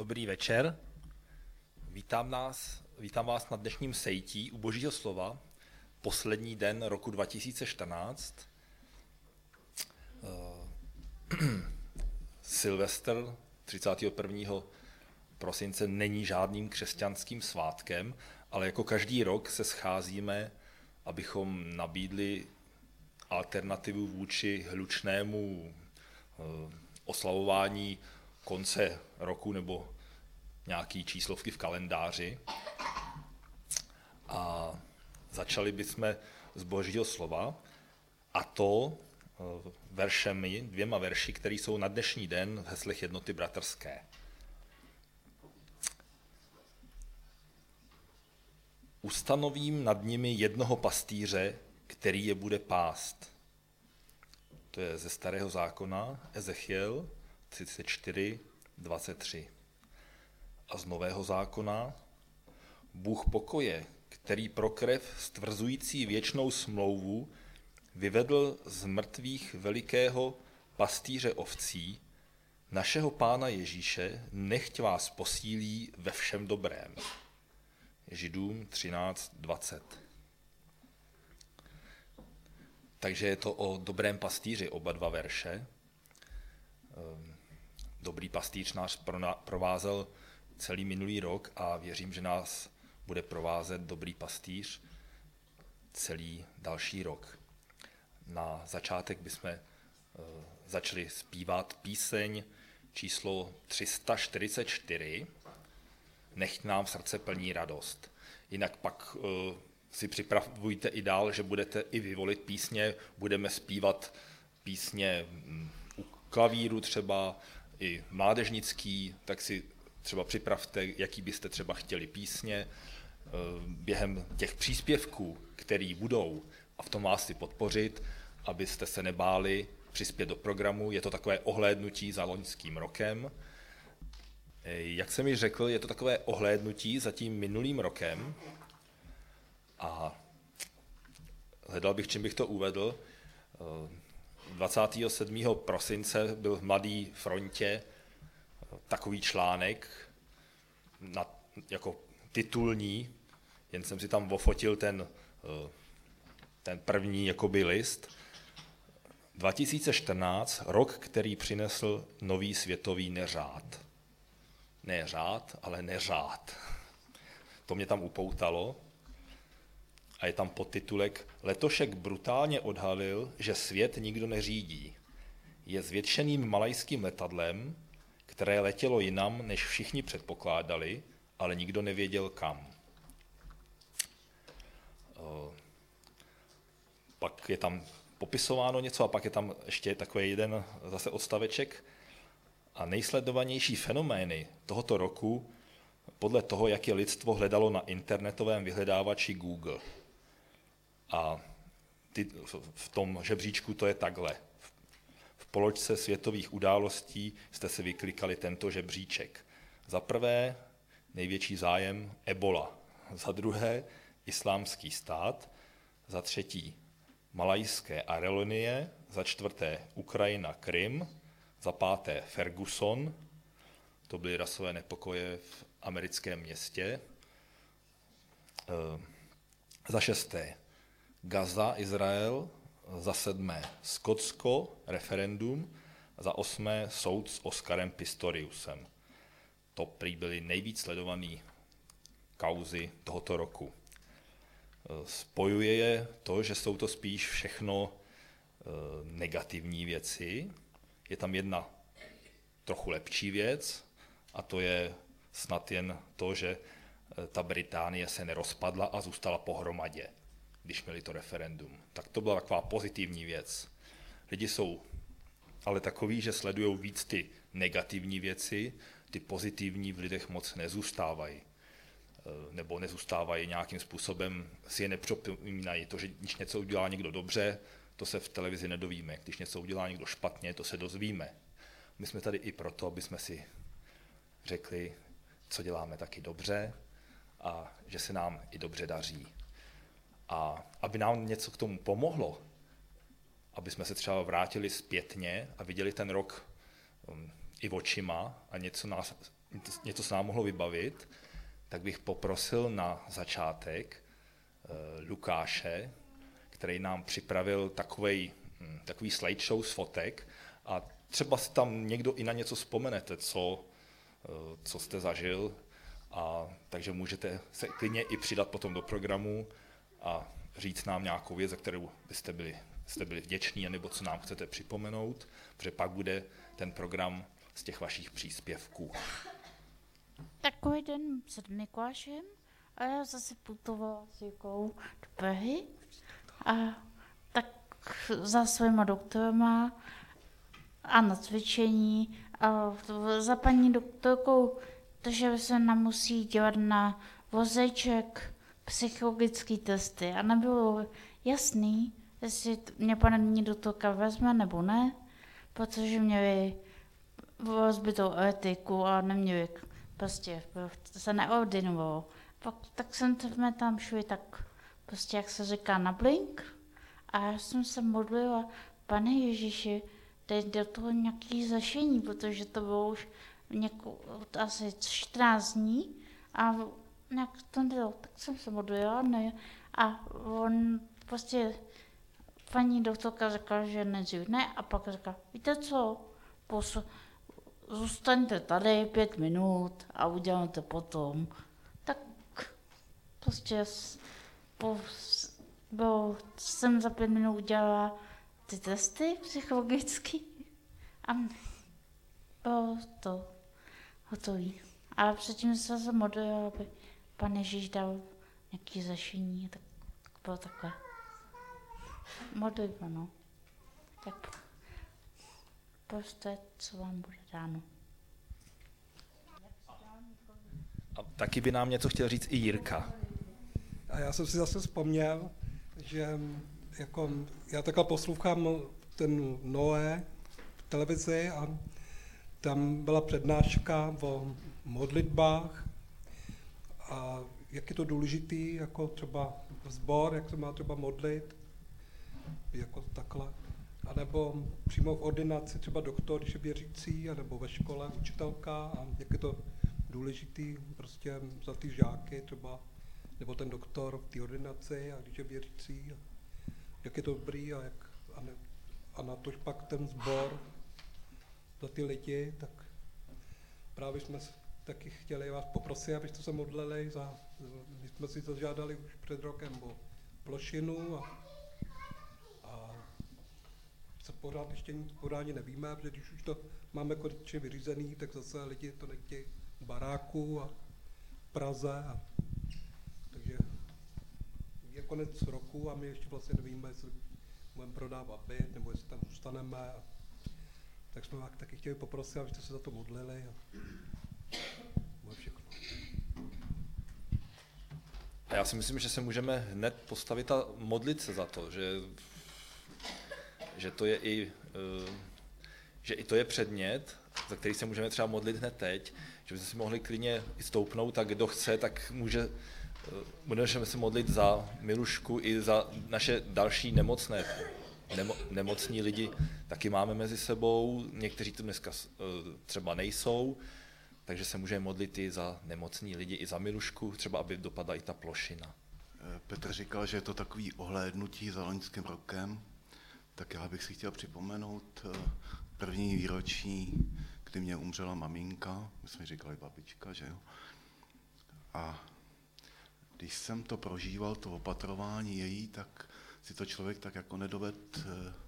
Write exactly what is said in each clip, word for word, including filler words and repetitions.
Dobrý večer. Vítám, nás, vítám vás na dnešním sejtí u Božího slova, poslední den roku dva tisíce čtrnáct. Silvestr třicátého prvního prosince není žádným křesťanským svátkem, ale jako každý rok se scházíme, abychom nabídli alternativu vůči hlučnému oslavování konce roku nebo nějaký číslovky v kalendáři. A začali bychom z Božího slova, a to veršemi, dvěma verši, které jsou na dnešní den v heslech Jednoty bratrské. Ustanovím nad nimi jednoho pastýře, který je bude pást. To je ze Starého zákona, Ezechiel třicet čtyři, dvacet tři. A z Nového zákona, Bůh pokoje, který pro krev stvrzující věčnou smlouvu vyvedl z mrtvých velikého pastýře ovcí, našeho Pána Ježíše, nechť vás posílí ve všem dobrém. Židům třináct dvacet. Takže je to o dobrém pastýři, oba dva verše. Dobrý pastýř nás provázel celý minulý rok a věřím, že nás bude provázet dobrý pastýř celý další rok. Na začátek bychom začali zpívat píseň číslo tři sta čtyřicet čtyři, Nechť nám v srdce plní radost. Jinak pak si připravujte i dál, že budete i vyvolit písně, budeme zpívat písně u klavíru třeba, i mládežnický, tak si třeba připravte, jaký byste třeba chtěli písně. Během těch příspěvků, které budou, a v tom vás chci podpořit, abyste se nebáli přispět do programu, je to takové ohlédnutí za loňským rokem. Jak jsem již řekl, je to takové ohlédnutí za tím minulým rokem a hledal bych, čím bych to uvedl. dvacátého sedmého prosince byl v Mladé frontě takový článek na, jako titulní, jen jsem si tam ofotil ten, ten první jakoby list. dva tisíce čtrnáct, rok, který přinesl nový světový neřád. Ne řád, ale neřád. To mě tam upoutalo. A je tam podtitulek: Letošek brutálně odhalil, že svět nikdo neřídí. Je zvětšeným malajským letadlem, které letělo jinam, než všichni předpokládali, ale nikdo nevěděl kam. Pak je tam popisováno něco a pak je tam ještě takový jeden zase odstaveček. A nejsledovanější fenomény tohoto roku podle toho, jak je lidstvo hledalo na internetovém vyhledávači Google. A ty, v tom žebříčku to je takhle. V položce světových událostí jste si vyklikali tento žebříček. Za prvé největší zájem Ebola, za druhé Islámský stát, za třetí Malajské aerolinie, za čtvrté Ukrajina, Krym, za páté Ferguson, to byly rasové nepokoje v americkém městě, za šesté Gaza, Izrael, za sedmé Skotsko, referendum, za osmé soud s Oskarem Pistoriusem. To prý byly nejvíc sledované kauzy tohoto roku. Spojuje je to, že jsou to spíš všechno negativní věci. Je tam jedna trochu lepší věc, a to je snad jen to, že ta Británie se nerozpadla a zůstala pohromadě, když měli to referendum. Tak to byla taková pozitivní věc. Lidi jsou ale takový, že sledují víc ty negativní věci, ty pozitivní v lidech moc nezůstávají. Nebo nezůstávají nějakým způsobem, si je nepřipomínají. To, že když něco udělá někdo dobře, to se v televizi nedovíme. Když něco udělá někdo špatně, to se dozvíme. My jsme tady i proto, aby jsme si řekli, co děláme taky dobře a že se nám i dobře daří. A aby nám něco k tomu pomohlo, aby jsme se třeba vrátili zpětně a viděli ten rok um, i očima a něco nás něco se nám mohlo vybavit, tak bych poprosil na začátek Lukáše, který nám připravil takovej, takový slideshow z fotek a třeba si tam někdo i na něco vzpomenete, co, co jste zažil, a takže můžete se klidně i přidat potom do programu a říct nám nějakou věc, za kterou byste byli, jste byli vděční, nebo co nám chcete připomenout, protože pak bude ten program z těch vašich příspěvků. Takový den před Mikulášem a já zase putovala s Jikou do Prahy a tak za svýma doktorama a na cvičení a za paní doktorkou, takže se nám musí dělat na vozeček psychologické testy a nebylo jasný, jestli mě paní doktorka vezme nebo ne, protože měli rozbitou etiku a neměli prostě se neordinovalo. Pak, tak jsem jsme tam šli tak prostě, jak se říká, na blink a já jsem se modlila, Pane Ježíši, dej do toho nějaký zašení, protože to bylo už něko, asi čtrnáct dní a nějak to nebylo, tak jsem se modlila ne, a on prostě paní doktorka řekla, že nejdřív ne a pak řekla, víte co, Pos- zůstaňte tady pět minut a uděláme to potom. Tak prostě po, bylo, jsem za pět minut udělala ty testy psychologické a bylo to hotový. Ale předtím jsem se modlila, aby Pan Ježíš dal nějaké zašení, tak bylo takové. Modlitba, no. Tak prostě, co vám bude dáno. A taky by nám něco chtěl říct i Jirka. A já jsem si zase vzpomněl, že jako já takhle poslouchám ten Noé v televizi a tam byla přednáška o modlitbách a jak je to důležitý, jako třeba sbor, jak se má třeba modlit, jako takhle. A nebo přímo v ordinaci třeba doktor, když je věřící, anebo ve škole učitelka a jak je to důležitý prostě za ty žáky třeba, nebo ten doktor v té ordinaci a když je věřící, a jak je to dobrý a, jak, a, ne, a na to pak ten sbor za ty lidi, tak právě jsme taky chtěli vás poprosit, abyste se modlili za, my jsme si zažádali už před rokem o plošinu a, a se pořád ještě nic pořádně nevíme, protože když už to máme konečně vyřízený, tak zase lidi to nechtějí v baráku a v Praze. A, takže je konec roku a my ještě vlastně nevíme, jestli budeme prodávat byt, nebo jestli tam zůstaneme. A, tak jsme vás taky chtěli poprosit, abyste se za to modlili. A, bude všechno. A já si myslím, že se můžeme hned postavit a modlit se za to, že že to je i, že i to je předmět, za který se můžeme třeba modlit hned teď, že bychom si mohli klidně i stoupnout a kdo chce, tak může, můžeme se modlit za Milušku i za naše další nemocné, nemo, nemocní lidi, taky máme mezi sebou, někteří tu dneska třeba nejsou, takže se můžeme modlit i za nemocní lidi, i za Milušku, třeba aby dopadla i ta plošina. Petr říkal, že je to takový ohlédnutí za loňským rokem, tak já bych si chtěl připomenout první výročí, kdy mě umřela maminka, my jsme říkali babička, že jo. A když jsem to prožíval, to opatrování její, tak si to člověk tak jako nedoved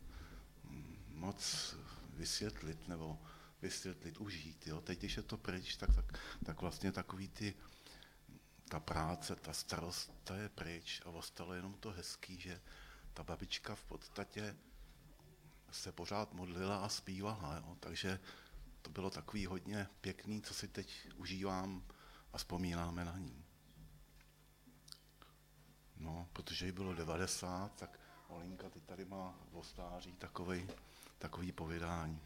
moc vysvětlit, nebo vysvětlit, užít. Jo. Teď, když je to pryč, tak, tak, tak vlastně takový ty, ta práce, ta starost, ta je pryč a ostalo jenom to hezký, že ta babička v podstatě se pořád modlila a zpívala, jo. Takže to bylo takový hodně pěkný, co si teď užívám a vzpomínáme na ní. No, protože jí bylo devadesát, tak Olinka teď tady má v stáří takovej, takový povídání.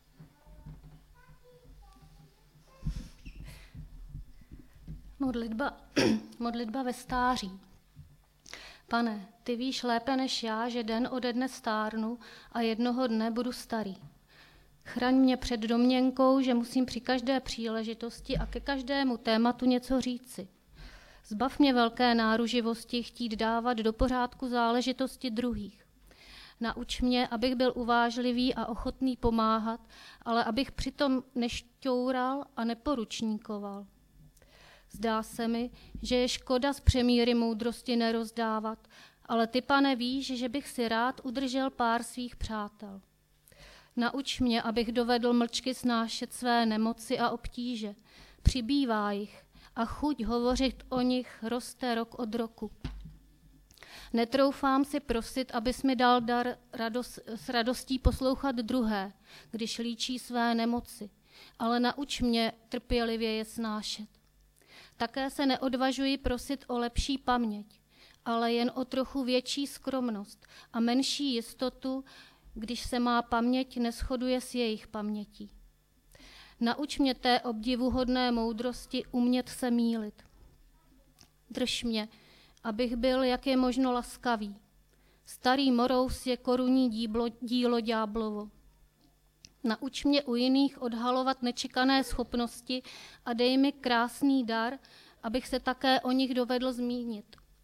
Modlitba, modlitba ve stáří. Pane, ty víš lépe než já, že den ode dne stárnu a jednoho dne budu starý. Chraň mě před domněnkou, že musím při každé příležitosti a ke každému tématu něco říci. Zbav mě velké náruživosti chtít dávat do pořádku záležitosti druhých. Nauč mě, abych byl uvážlivý a ochotný pomáhat, ale abych přitom nešťoural a neporučníkoval. Zdá se mi, že je škoda z přemíry moudrosti nerozdávat, ale ty, Pane, víš, že bych si rád udržel pár svých přátel. Nauč mě, abych dovedl mlčky snášet své nemoci a obtíže. Přibývá jich a chuť hovořit o nich roste rok od roku. Netroufám si prosit, abys mi dal dar radost, s radostí poslouchat druhé, když líčí své nemoci, ale nauč mě trpělivě je snášet. Také se neodvažuji prosit o lepší paměť, ale jen o trochu větší skromnost a menší jistotu, když se má paměť neshoduje s jejich pamětí. Nauč mě té obdivuhodné moudrosti umět se mýlit. Drž mě, abych byl, jak je možno laskavý. Starý morous je korunní dílo, dílo ďáblovo. Nauč mě u jiných odhalovat nečekané schopnosti a dej mi krásný dar, abych se také o nich dovedl zmínit.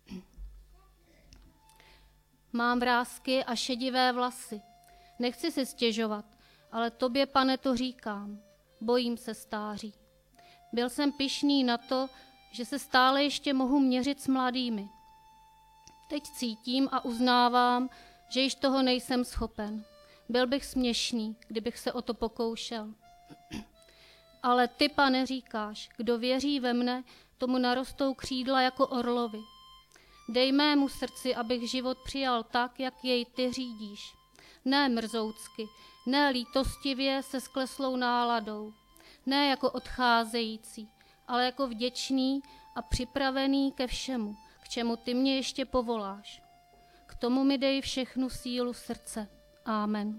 Mám vrásky a šedivé vlasy. Nechci si stěžovat, ale tobě, Pane, to říkám. Bojím se stáří. Byl jsem pyšný na to, že se stále ještě mohu měřit s mladými. Teď cítím a uznávám, že již toho nejsem schopen. Byl bych směšný, kdybych se o to pokoušel. Ale ty, Pane, říkáš, kdo věří ve mne, tomu narostou křídla jako orlovi. Dej mému srdci, abych život přijal tak, jak jej ty řídíš. Ne mrzoucky, ne lítostivě se skleslou náladou, ne jako odcházející, ale jako vděčný a připravený ke všemu, k čemu ty mě ještě povoláš. K tomu mi dej všechnu sílu srdce. Amen.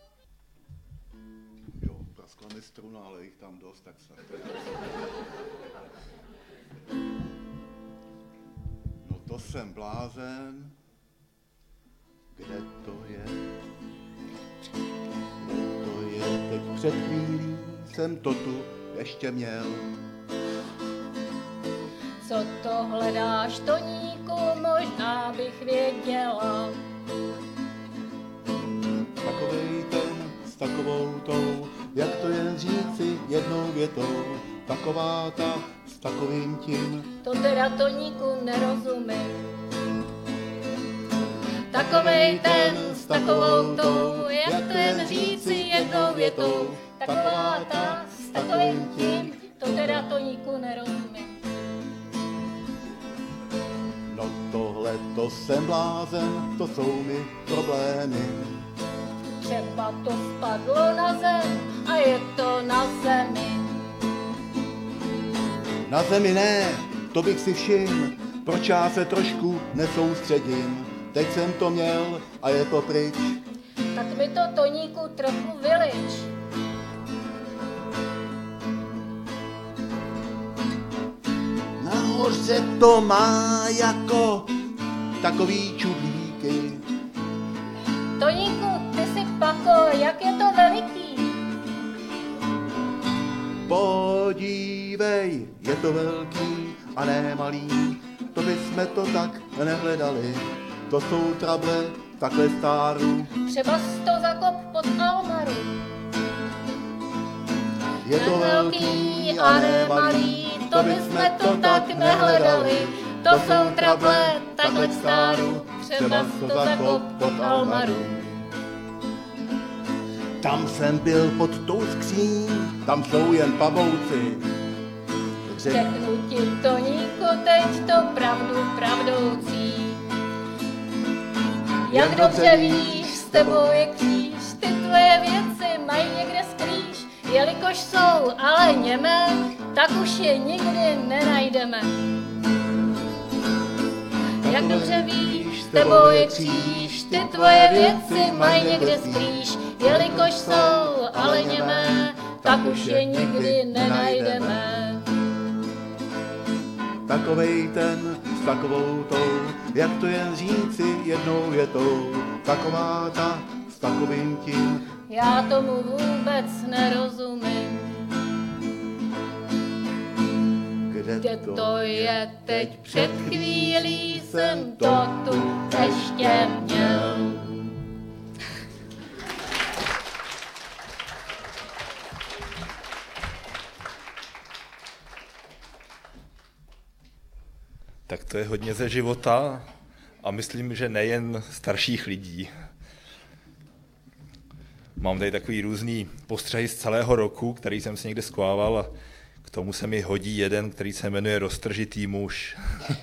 Jo, praskla mi struna, ale jich tam dost, tak se... No to jsem blázen. Kde to je? Kde to je? Teď před chvílí jsem to tu ještě měl. Co to hledáš, Toníku, možná bych věděla. Takovej ten s takovou tou, jak to jen říci jednou větou. Taková ta s takovým tím. To teda, Toníku, nerozumím. Takovej ten s takovou tou, jak to jen říci jednou větou. Taková ta s takovým tím, to teda, Toníku, nerozumím. No tohle to jsem blázen, to jsou mi problémy. Třeba to spadlo na zem a je to na zemi. Na zemi ne, to bych si všiml, proč já se trošku nesoustředím. Teď jsem to měl a je to pryč. Tak mi to, Toníku, trochu vylič. Nahoře to má jako takový čudlíky. Toníku, ty si pako, jak je to veliký. Podívej, je to velký a ne malý, to bychom to tak nehledali. To jsou trable takhle stáru. Třeba jsi to zakop pod Almaru. Je to velký a ne malý, to bychom to tak nehledali. To jsou trable takhle stáru, třeba jsi to zakop pod Almaru. Tam jsem byl pod tou skříň, tam jsou jen pavouci. Řeknu ti, Toníku, teď to pravdu pravdoucí. Jak dobře víš, s tebou je kříž, ty tvoje věci mají někde skrýš. Jelikož jsou ale němé, tak už je nikdy nenajdeme. Jak dobře víš, s tebou je kříž, ty tvoje věci mají někde skrýš. Jelikož jsou ale němé, tak už je nikdy nenajdeme. Takovej ten s takovou tou, jak to jen říci jednou větou. Taková ta s takovým tím, já tomu vůbec nerozumím. Kde to je teď, před chvílí jsem to tu ještě měl. Tak to je hodně ze života a myslím, že nejen starších lidí. Mám tady takový různý postřehy z celého roku, který jsem si někde sklával a k tomu se mi hodí jeden, který se jmenuje Roztržitý muž.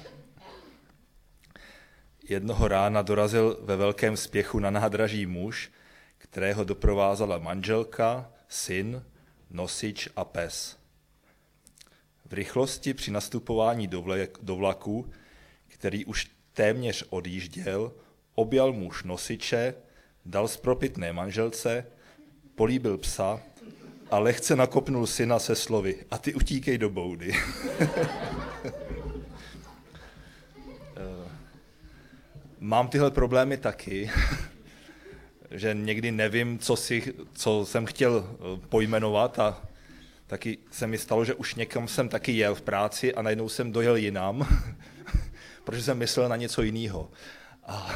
Jednoho rána dorazil ve velkém spěchu na nádraží muž, kterého doprovázela manželka, syn, nosič a pes. V rychlosti při nastupování do vlaku, který už téměř odjížděl, objal muž nosiče, dal spropitné manželce, políbil psa a lehce nakopnul syna se slovy: a ty utíkej do boudy. Mám tyhle problémy taky, že někdy nevím, co, si, co jsem chtěl pojmenovat a taky se mi stalo, že už někam jsem taky jel v práci a najednou jsem dojel jinam, protože jsem myslel na něco jiného. A,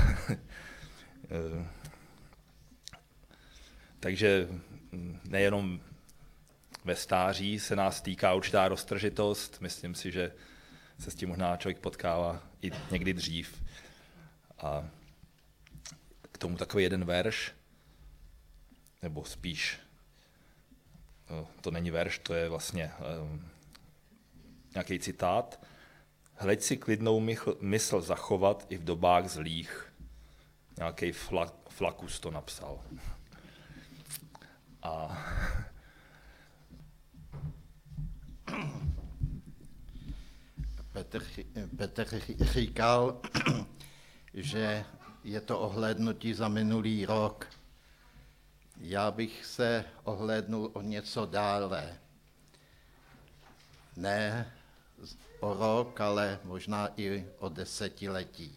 takže nejenom ve stáří se nás týká určitá roztržitost, myslím si, že se s tím možná člověk potkává i někdy dřív. A k tomu takový jeden verš, nebo spíš, to není verš, to je vlastně um, nějaký citát. Hleď si klidnou mysl zachovat i v dobách zlých. Nějaký fla, Flakus to napsal. A Petr, Petr říkal, že je to ohlédnutí za minulý rok. Já bych se ohlédnul o něco dále. Ne o rok, ale možná i o desetiletí.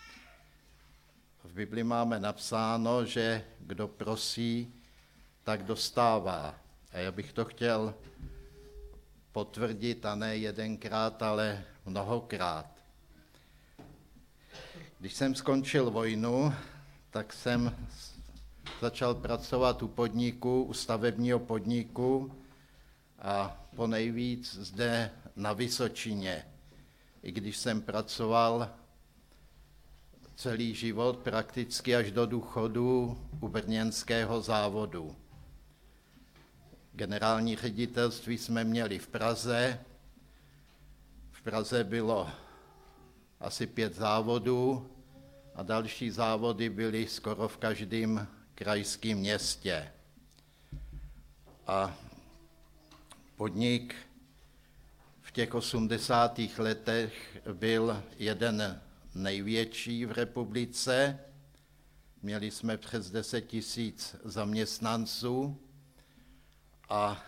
V Bibli máme napsáno, že kdo prosí, tak dostává. A já bych to chtěl potvrdit, a ne jedenkrát, ale mnohokrát. Když jsem skončil vojnu, tak jsem začal pracovat u podniku, u stavebního podniku a ponejvíc zde na Vysočině. I když jsem pracoval celý život, prakticky až do důchodu, u brněnského závodu. Generální ředitelství jsme měli v Praze. V Praze bylo asi pět závodů a další závody byly skoro v každém krajském městě. A podnik v těch osmdesátých letech byl jeden největší v republice. Měli jsme přes deset tisíc zaměstnanců a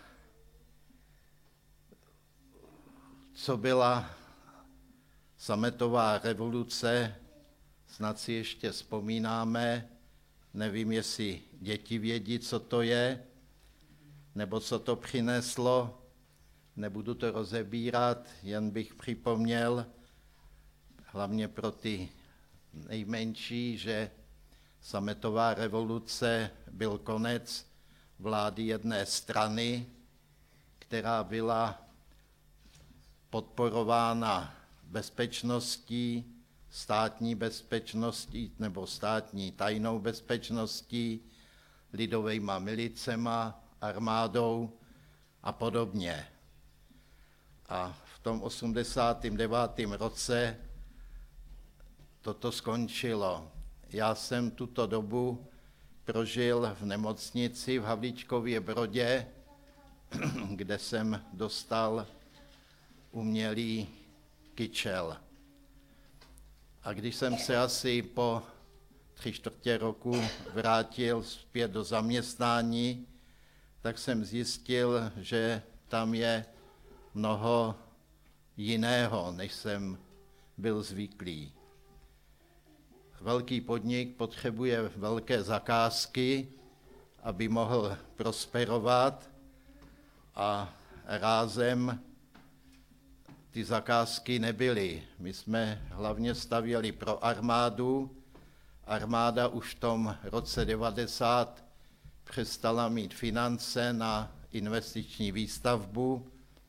co byla sametová revoluce, snad si ještě vzpomínáme, nevím, jestli děti vědí, co to je, nebo co to přineslo, nebudu to rozebírat, jen bych připomněl, hlavně pro ty nejmenší, že sametová revoluce byl konec vlády jedné strany, která byla podporována bezpečností, státní bezpečností nebo státní tajnou bezpečností, lidovejma milicema, armádou a podobně. A v tom osmdesátém devátém roce toto skončilo. Já jsem tuto dobu prožil v nemocnici v Havlíčkově Brodě, kde jsem dostal umělý kyčel. A když jsem se asi po tři čtvrtě roku vrátil zpět do zaměstnání, tak jsem zjistil, že tam je mnoho jiného, než jsem byl zvyklý. Velký podnik potřebuje velké zakázky aby mohl prosperovat a rázem ty zakázky nebyly. My jsme hlavně stavěli pro armádu. Armáda už v tom roce devadesát přestala mít finance na investiční výstavbu.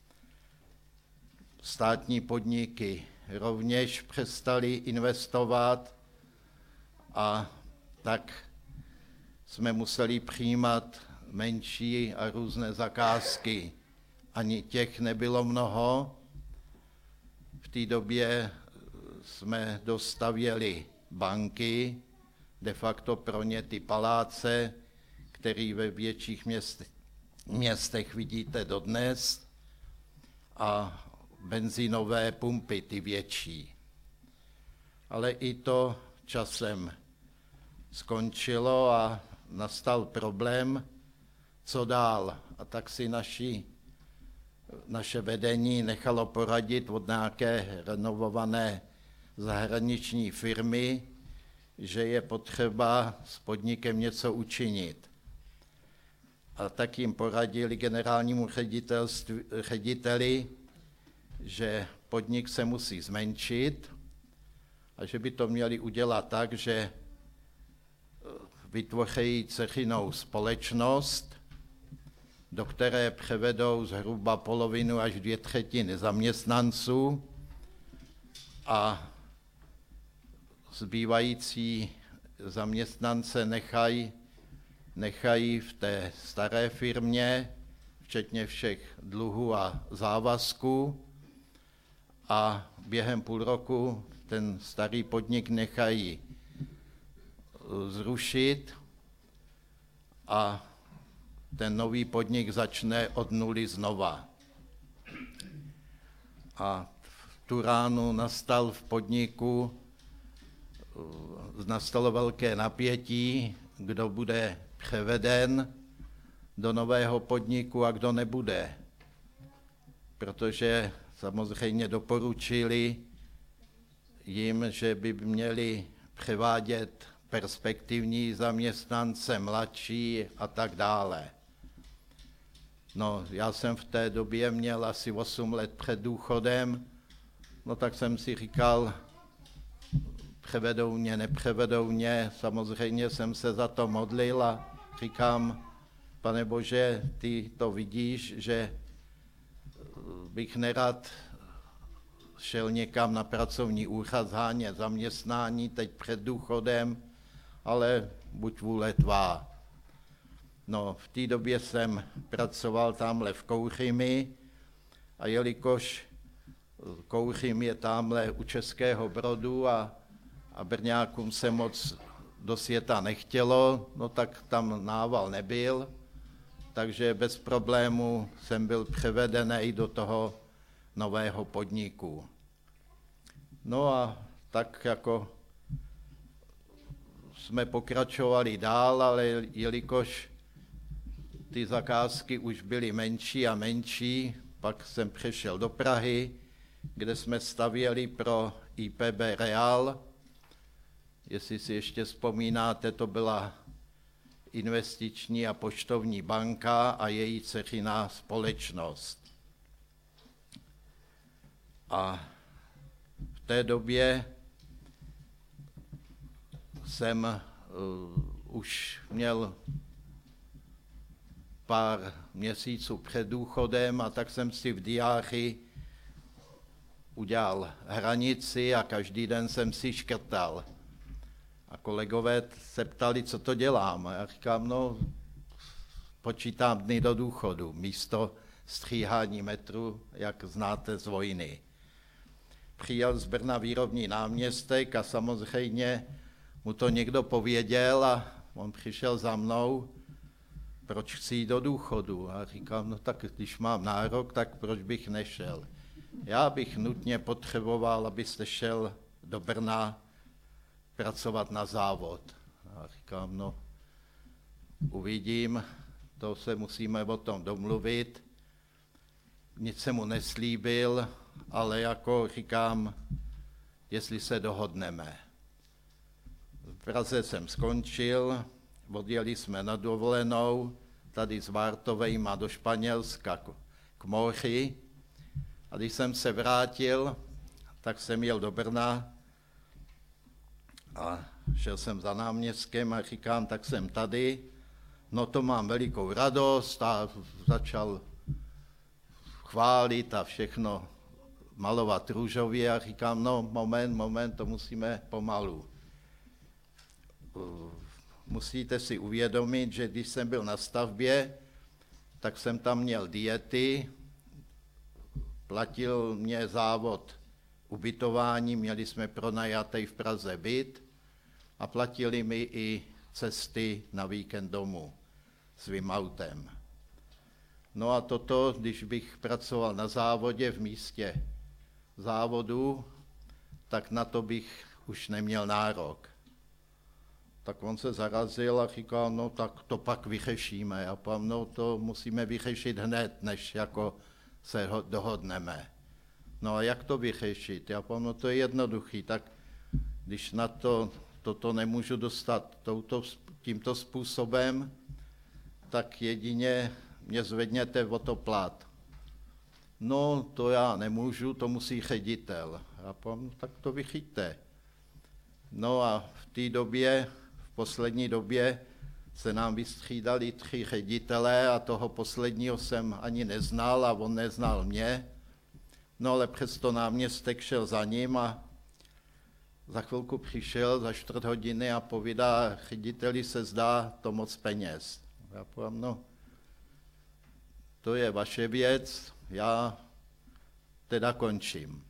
Státní podniky rovněž přestali investovat a tak jsme museli přijímat menší a různé zakázky. Ani těch nebylo mnoho. V té době jsme dostavěli banky, de facto pro ně ty paláce, které ve větších městech, městech vidíte dodnes, a benzínové pumpy, ty větší. Ale i to časem skončilo a nastal problém, co dál. A tak si naši, naše vedení nechalo poradit od nějaké renovované zahraniční firmy, že je potřeba s podnikem něco učinit. A tak jim poradili generálnímu řediteli, že podnik se musí zmenšit a že by to měli udělat tak, že vytvoří dceřinou společnost, do které převedou zhruba polovinu až dvě třetiny zaměstnanců a zbývající zaměstnance nechají, nechají v té staré firmě, včetně všech dluhů a závazků, a během půl roku ten starý podnik nechají zrušit a ten nový podnik začne od nuly znova. A v tu ránu nastal v podniku, nastalo velké napětí, kdo bude převeden do nového podniku a kdo nebude. Protože samozřejmě doporučili jim, že by měli převádět perspektivní zaměstnance, mladší a tak dále. No, já jsem v té době měl asi osm let před důchodem, no tak jsem si říkal, převedou mě, nepřevedou mě, samozřejmě jsem se za to modlil a říkám, Pane Bože, ty to vidíš, že bych nerad šel někam na pracovní úřad zhánět zaměstnání teď před důchodem, ale buď vůle tvá. No, v té době jsem pracoval tamhle v Kouřimi a jelikož Kouřim je tamhle u Českého Brodu a, a Brňákům se moc do světa nechtělo, no tak tam nával nebyl, takže bez problému jsem byl převedený do toho nového podniku. No a tak jako jsme pokračovali dál, ale jelikož ty zakázky už byly menší a menší, pak jsem přešel do Prahy, kde jsme stavěli pro I P B Real. Jestli si ještě vzpomínáte, to byla investiční a poštovní banka a její dceřiná společnost. A v té době jsem uh, už měl pár měsíců před důchodem a tak jsem si v diáři udělal hranici a každý den jsem si škrtal. A kolegové se ptali, co to dělám. A já říkám, no, počítám dny do důchodu, místo stříhání metru, jak znáte z vojny. Přijel z Brna výrobní náměstek a samozřejmě mu to někdo pověděl a on přišel za mnou, proč chci jít do důchodu. A říkám, no tak když mám nárok, tak proč bych nešel. Já bych nutně potřeboval, abyste šel do Brna pracovat na závod. A říkám, no uvidím, to se musíme o tom domluvit. Nic jsem mu neslíbil, ale jako říkám, jestli se dohodneme. V Praze jsem skončil, odjeli jsme na dovolenou tady z Vartovejma do Španělska k, k moři. A když jsem se vrátil, tak jsem jel do Brna a šel jsem za náměstkem a říkám, tak jsem tady, no to mám velikou radost a začal chválit a všechno malovat růžově a říkám, no moment, moment, to musíme pomalu. Musíte si uvědomit, že když jsem byl na stavbě, tak jsem tam měl diety, platil mě závod ubytování, měli jsme pronajatý v Praze byt a platili mi i cesty na víkend domů svým autem. No a toto, když bych pracoval na závodě v místě závodu, tak na to bych už neměl nárok. Tak on se zarazil a říkal, no tak to pak vyřešíme. A pám, no to musíme vyřešit hned, než jako se dohodneme. No a jak to vyřešit? Já pám, no to je jednoduchý, tak když na to toto nemůžu dostat touto, tímto způsobem, tak jedině mě zvedněte o to plat. No to já nemůžu, to musí ředitel. Já pám, no, tak to vychyťte. No a v té době, v poslední době se nám vystřídali tři ředitelé a toho posledního jsem ani neznal a on neznal mě. No ale přesto náměstek šel za ním a za chvilku přišel za čtvrt hodiny a povídá, řediteli se zdá to moc peněz. Já povím, no, to je vaše věc, já teda končím.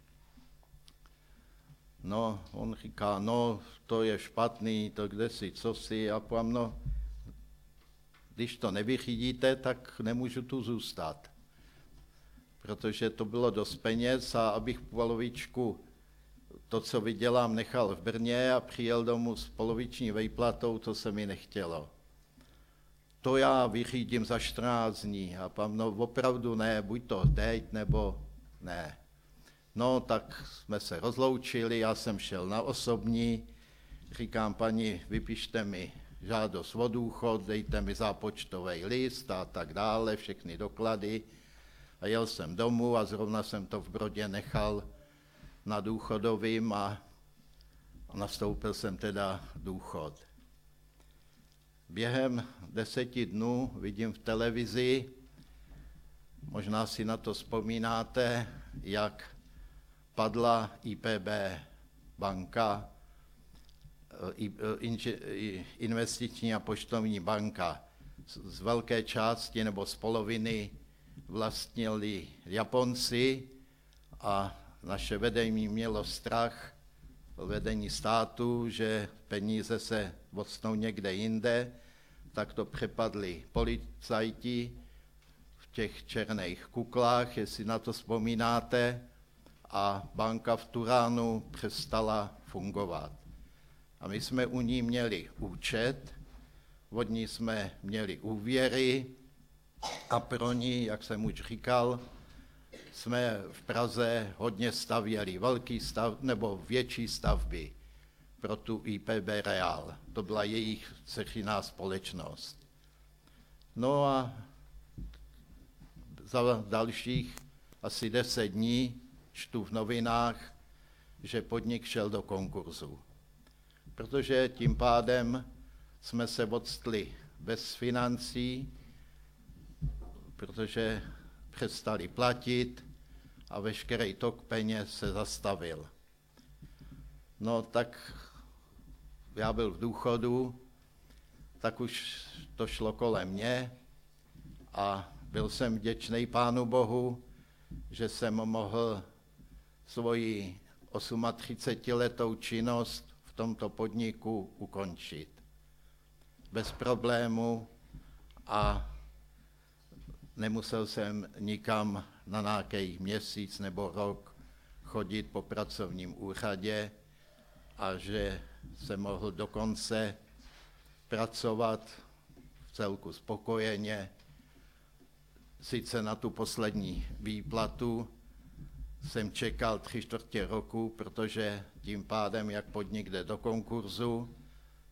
No, on říká, no, to je špatný, to kde si, co si, já povím, no, když to nevyřídíte, tak nemůžu tu zůstat. Protože to bylo dost peněz a abych polovičku, to, co vydělám, nechal v Brně a přijel domů s poloviční vejplatou, to se mi nechtělo. To já vyřídím za čtrnáct dní a pám, no opravdu ne, buď to teď, nebo ne. No, tak jsme se rozloučili, já jsem šel na osobní, říkám, paní, vypište mi žádost o důchod, dejte mi zápočtový list a tak dále, všechny doklady. A jel jsem domů a zrovna jsem to v Brodě nechal na důchodovým a nastoupil jsem teda důchod. Během deseti dnů vidím v televizi, možná si na to vzpomínáte, jak padla I P B banka, investiční a poštovní banka. Z velké části nebo z poloviny vlastnili Japonci a naše vedení mělo strach, vedení státu, že peníze se odstnou někde jinde, tak to přepadli policajti v těch černých kuklách, jestli na to vzpomínáte, a banka v Turánu přestala fungovat. A my jsme u ní měli účet, od ní jsme měli úvěry a pro ní, jak jsem už říkal, jsme v Praze hodně stavěli velký stav, nebo větší stavby pro tu I P B Real. To byla jejich dceřiná společnost. No a za dalších asi deset dní čtu v novinách, že podnik šel do konkurzu. Protože tím pádem jsme se odstli bez financí, protože přestali platit a veškerý tok peněz se zastavil. No tak já byl v důchodu, tak už to šlo kolem mě a byl jsem vděčný Pánu Bohu, že jsem mohl svoji třicetiosmiletou činnost v tomto podniku ukončit. Bez problému a nemusel jsem nikam na nějaký měsíc nebo rok chodit po pracovním úřadě a že jsem mohl dokonce pracovat v celku spokojeně. Sice na tu poslední výplatu jsem čekal tři čtvrtě roku, protože tím pádem, jak podnik jde do konkurzu,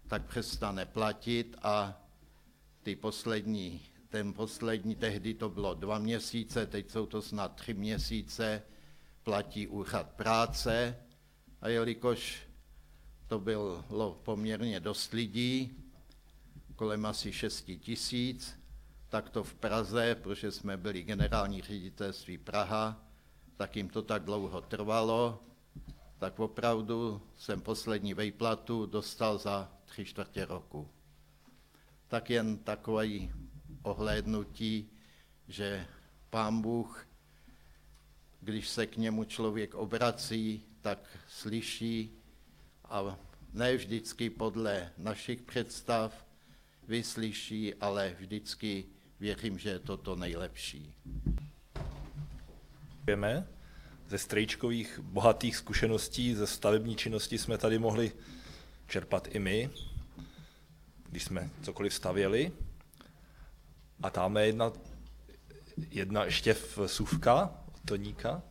tak přestane platit a ty poslední, ten poslední, tehdy to bylo dva měsíce, teď jsou to snad tři měsíce, platí úřad práce a jelikož to bylo poměrně dost lidí, kolem asi šesti tisíc, tak to v Praze, protože jsme byli generální ředitelství Praha, tak jim to tak dlouho trvalo, tak opravdu jsem poslední vejplatu dostal za tři čtvrtě roku. Tak jen takové ohlédnutí, že Pán Bůh, když se k němu člověk obrací, tak slyší a ne vždycky podle našich představ vyslyší, ale vždycky věřím, že je to to nejlepší. Děkujeme. Ze strejčkových bohatých zkušeností ze stavební činnosti jsme tady mohli čerpat i my, když jsme cokoliv stavěli. A tamhle jedna, jedna ještě vsuvka od Toníka.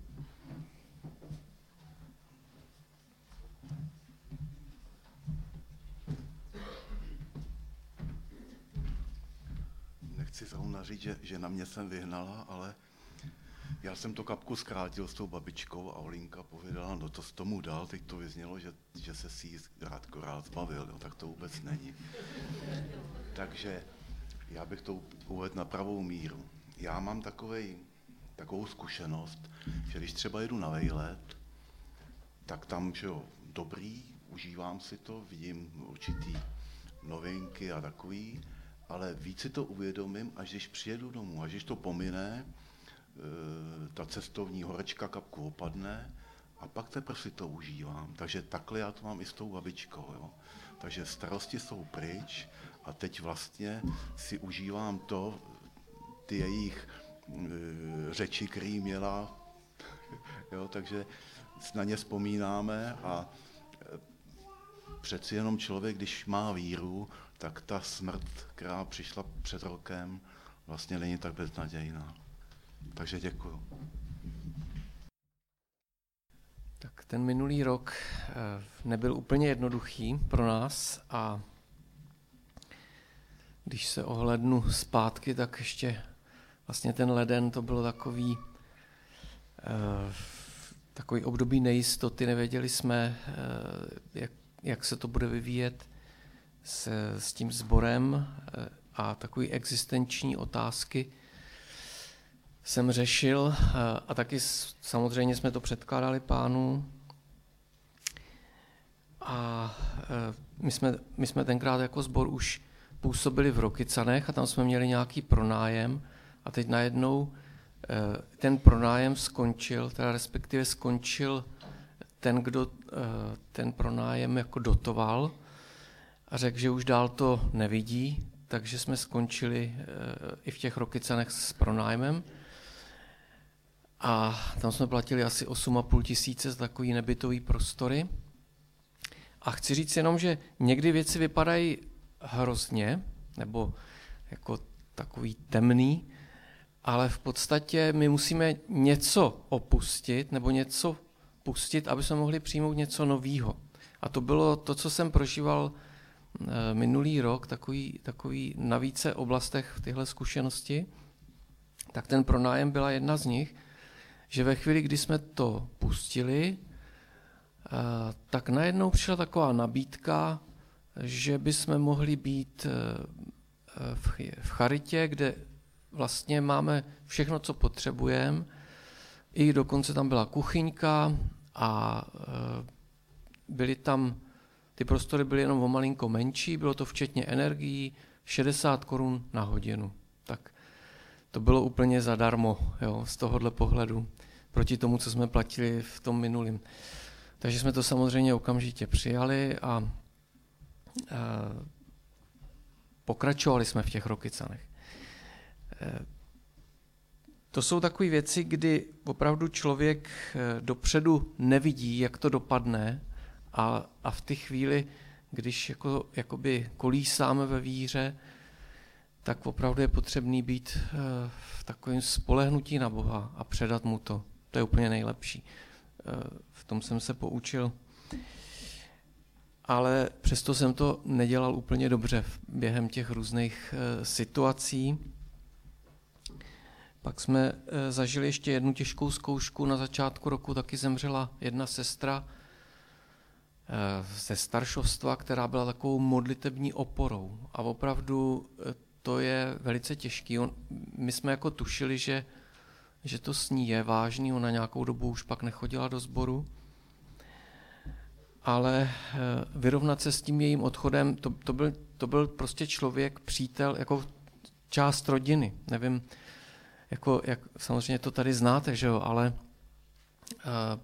Nechci zrovna říct, že, že na mě jsem vyhnala, ale já jsem to kapku zkrátil s tou babičkou a Olinka povědala, no to z tomu dal, teď to vyznělo, že, že se si jí Rádko rád zbavil, no, tak to vůbec není. Takže já bych to uvedl na pravou míru. Já mám takovej, takovou zkušenost, že když třeba jedu na vejlet, tak tam, že jo, dobrý, užívám si to, vidím určitý novinky a takový, ale víc si to uvědomím, až když přijedu domů, až když to pomine, ta cestovní horečka kapku opadne a pak teprve si to užívám. Takže takhle já to mám i s tou babičkou. Jo. Takže starosti jsou pryč a teď vlastně si užívám to, ty jejich e, řeči, který měla, jo, takže na ně vzpomínáme a e, přeci jenom člověk, když má víru, tak ta smrt, která přišla před rokem, vlastně není tak beznadějná. Takže děkuju. Tak ten minulý rok nebyl úplně jednoduchý pro nás a když se ohlednu zpátky, tak ještě vlastně ten leden to bylo takový, takový období nejistoty, nevěděli jsme, jak, jak se to bude vyvíjet s, s tím sborem a takový existenční otázky jsem řešil a taky samozřejmě jsme to předkládali Pánu. A my jsme, my jsme tenkrát jako sbor už působili v Rokycanech a tam jsme měli nějaký pronájem a teď najednou ten pronájem skončil, teda respektive skončil ten, kdo ten pronájem jako dotoval a řekl, že už dál to nevidí, takže jsme skončili i v těch Rokycanech s pronájmem. A tam jsme platili asi osm a půl tisíce za takový nebytový prostory. A chci říct jenom, že někdy věci vypadají hrozně, nebo jako takový temný, ale v podstatě my musíme něco opustit, nebo něco pustit, aby jsme mohli přijmout něco novýho. A to bylo to, co jsem prožíval minulý rok, takový, takový na více oblastech tyhle zkušenosti, tak ten pronájem byla jedna z nich, že ve chvíli, kdy jsme to pustili, tak najednou přišla taková nabídka, že bychom mohli být v charitě, kde vlastně máme všechno, co potřebujeme. I dokonce tam byla kuchyňka a byly tam, ty prostory byly jenom o malinko menší, bylo to včetně energií, šedesát korun na hodinu. Tak to bylo úplně zadarmo, jo, z tohohle pohledu, proti tomu, co jsme platili v tom minulém. Takže jsme to samozřejmě okamžitě přijali a, a pokračovali jsme v těch Rokycanech. E, to jsou takové věci, kdy opravdu člověk dopředu nevidí, jak to dopadne a, a v té chvíli, když jako, jakoby kolísáme ve víře, tak opravdu je potřebný být v takovém spolehnutí na Boha a předat mu to. To je úplně nejlepší. V tom jsem se poučil. ale přesto jsem to nedělal úplně dobře během těch různých e, situací. Pak jsme e, zažili ještě jednu těžkou zkoušku. Na začátku roku taky zemřela jedna sestra e, ze staršovstva, která byla takovou modlitební oporou. A opravdu e, to je velice těžký. On, my jsme jako tušili, že, že to s ní je vážný. Ona nějakou dobu už pak nechodila do sboru. Ale vyrovnat se s tím jejím odchodem, to, to, byl, to byl prostě člověk, přítel, jako část rodiny. Nevím, jako, jak samozřejmě to tady znáte, že jo, ale uh,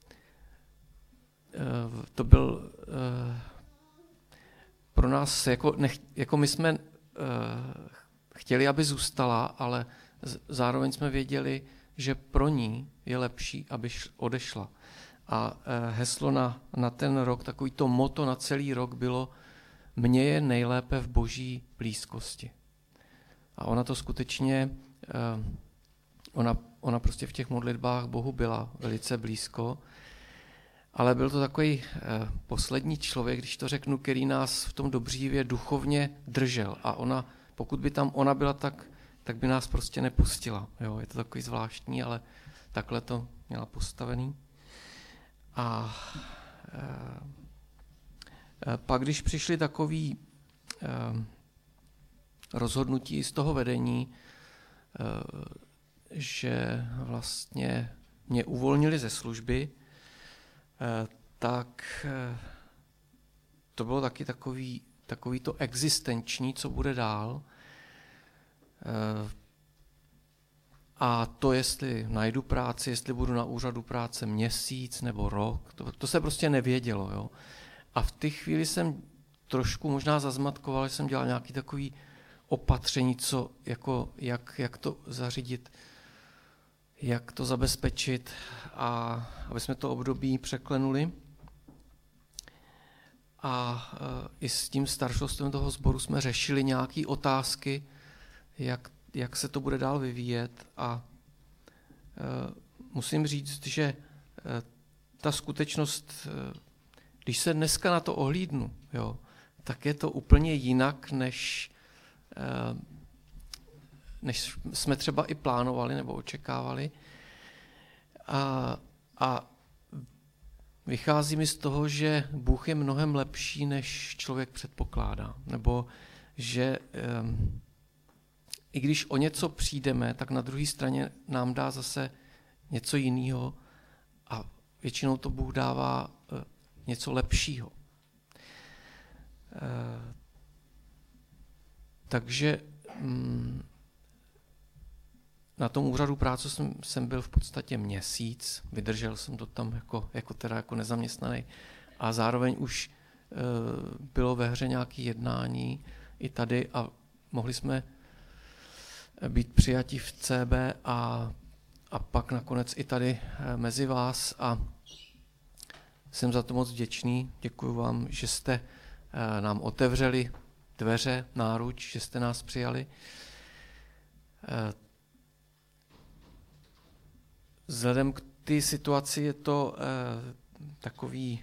uh, to byl uh, pro nás, jako, nech, jako my jsme uh, chtěli, aby zůstala, ale z, zároveň jsme věděli, že pro ní je lepší, aby odešla. A heslo na, na ten rok, takový to motto na celý rok bylo mně je nejlépe v boží blízkosti. A ona to skutečně, ona, ona prostě v těch modlitbách Bohu byla velice blízko, ale byl to takový poslední člověk, když to řeknu, který nás v tom Dobřívě duchovně držel. A ona, pokud by tam ona byla, tak, tak by nás prostě nepustila. Jo, je to takový zvláštní, ale takhle to měla postavený. A e, pak, když přišli takový e, rozhodnutí z toho vedení, e, že vlastně mě uvolnili ze služby, e, tak e, to bylo taky takový, takový to existenční, co bude dál. E, A to, jestli najdu práci, jestli budu na úřadu práce měsíc nebo rok, to, to se prostě nevědělo. Jo. A v té chvíli jsem trošku možná zazmatkoval, že jsem dělal nějaké takové opatření, co, jako, jak, jak to zařídit, jak to zabezpečit, a aby jsme to období překlenuli. A e, i s tím staršostem toho sboru jsme řešili nějaké otázky, jak jak se to bude dál vyvíjet, a e, musím říct, že e, ta skutečnost, e, když se dneska na to ohlídnu, jo, tak je to úplně jinak, než, e, než jsme třeba i plánovali nebo očekávali. A, a vychází mi z toho, že Bůh je mnohem lepší, než člověk předpokládá, nebo že e, i když o něco přijdeme, tak na druhé straně nám dá zase něco jiného a většinou to Bůh dává něco lepšího. Takže na tom úřadu práce jsem, jsem byl v podstatě měsíc, vydržel jsem to tam jako, jako, teda jako nezaměstnaný, a zároveň už bylo ve hře nějaké jednání i tady a mohli jsme být přijati v C B a, a pak nakonec i tady mezi vás, a jsem za to moc vděčný. Děkuji vám, že jste nám otevřeli dveře, náruč, že jste nás přijali. Vzhledem k té situaci je to takový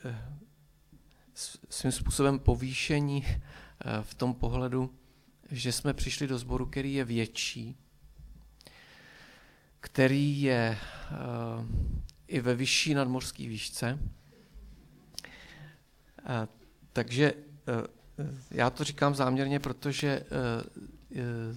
svým způsobem povýšení v tom pohledu, že jsme přišli do sboru, který je větší, který je uh, i ve vyšší nadmořské výšce. Uh, takže uh, já to říkám záměrně, protože uh, uh,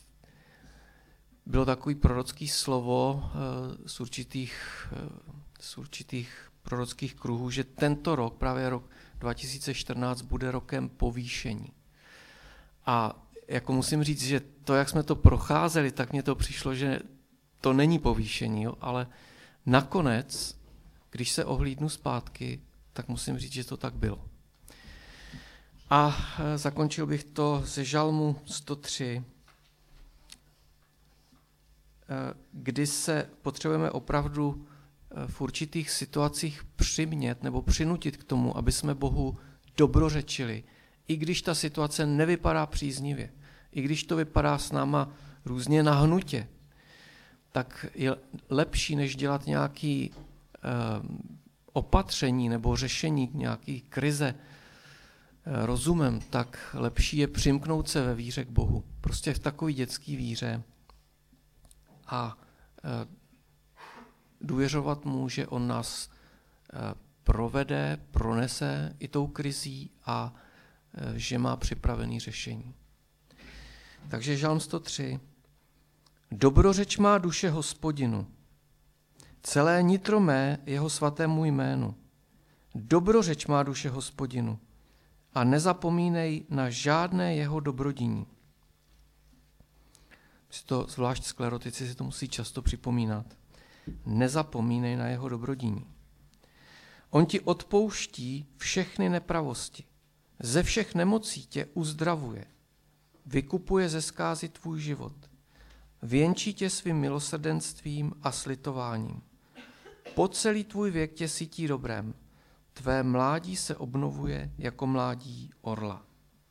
bylo takový prorocký slovo uh, z určitých, uh, z určitých prorockých kruhů, že tento rok, právě rok dva tisíce čtrnáct, bude rokem povýšení. A jako musím říct, že to, jak jsme to procházeli, tak mně to přišlo, že to není povýšení, jo, ale nakonec, když se ohlídnu zpátky, tak musím říct, že to tak bylo. A zakončil bych to ze Žalmu sto tři, kdy se potřebujeme opravdu v určitých situacích přimět nebo přinutit k tomu, aby jsme Bohu dobrořečili, i když ta situace nevypadá příznivě, i když to vypadá s náma různě nahnutě, tak je lepší, než dělat nějaké eh, opatření nebo řešení nějaké krize rozumem, tak lepší je přimknout se ve víře k Bohu. Prostě v takové dětské víře a důvěřovat mu, že on nás provede, pronese i tou krizí a že má připravené řešení. Takže žalm sto tři. Dobrořeč má duše Hospodinu, celé nitro mé jeho svatému jménu. Dobrořeč má duše Hospodinu a nezapomínej na žádné jeho dobrodiní. To, zvlášť sklerotici si to musí často připomínat. Nezapomínej na jeho dobrodiní. On ti odpouští všechny nepravosti. Ze všech nemocí tě uzdravuje. Vykupuje ze zkázy tvůj život. Věnčí tě svým milosrdenstvím a slitováním. Po celý tvůj věk tě sytí dobrém. Tvé mládí se obnovuje jako mládí orla.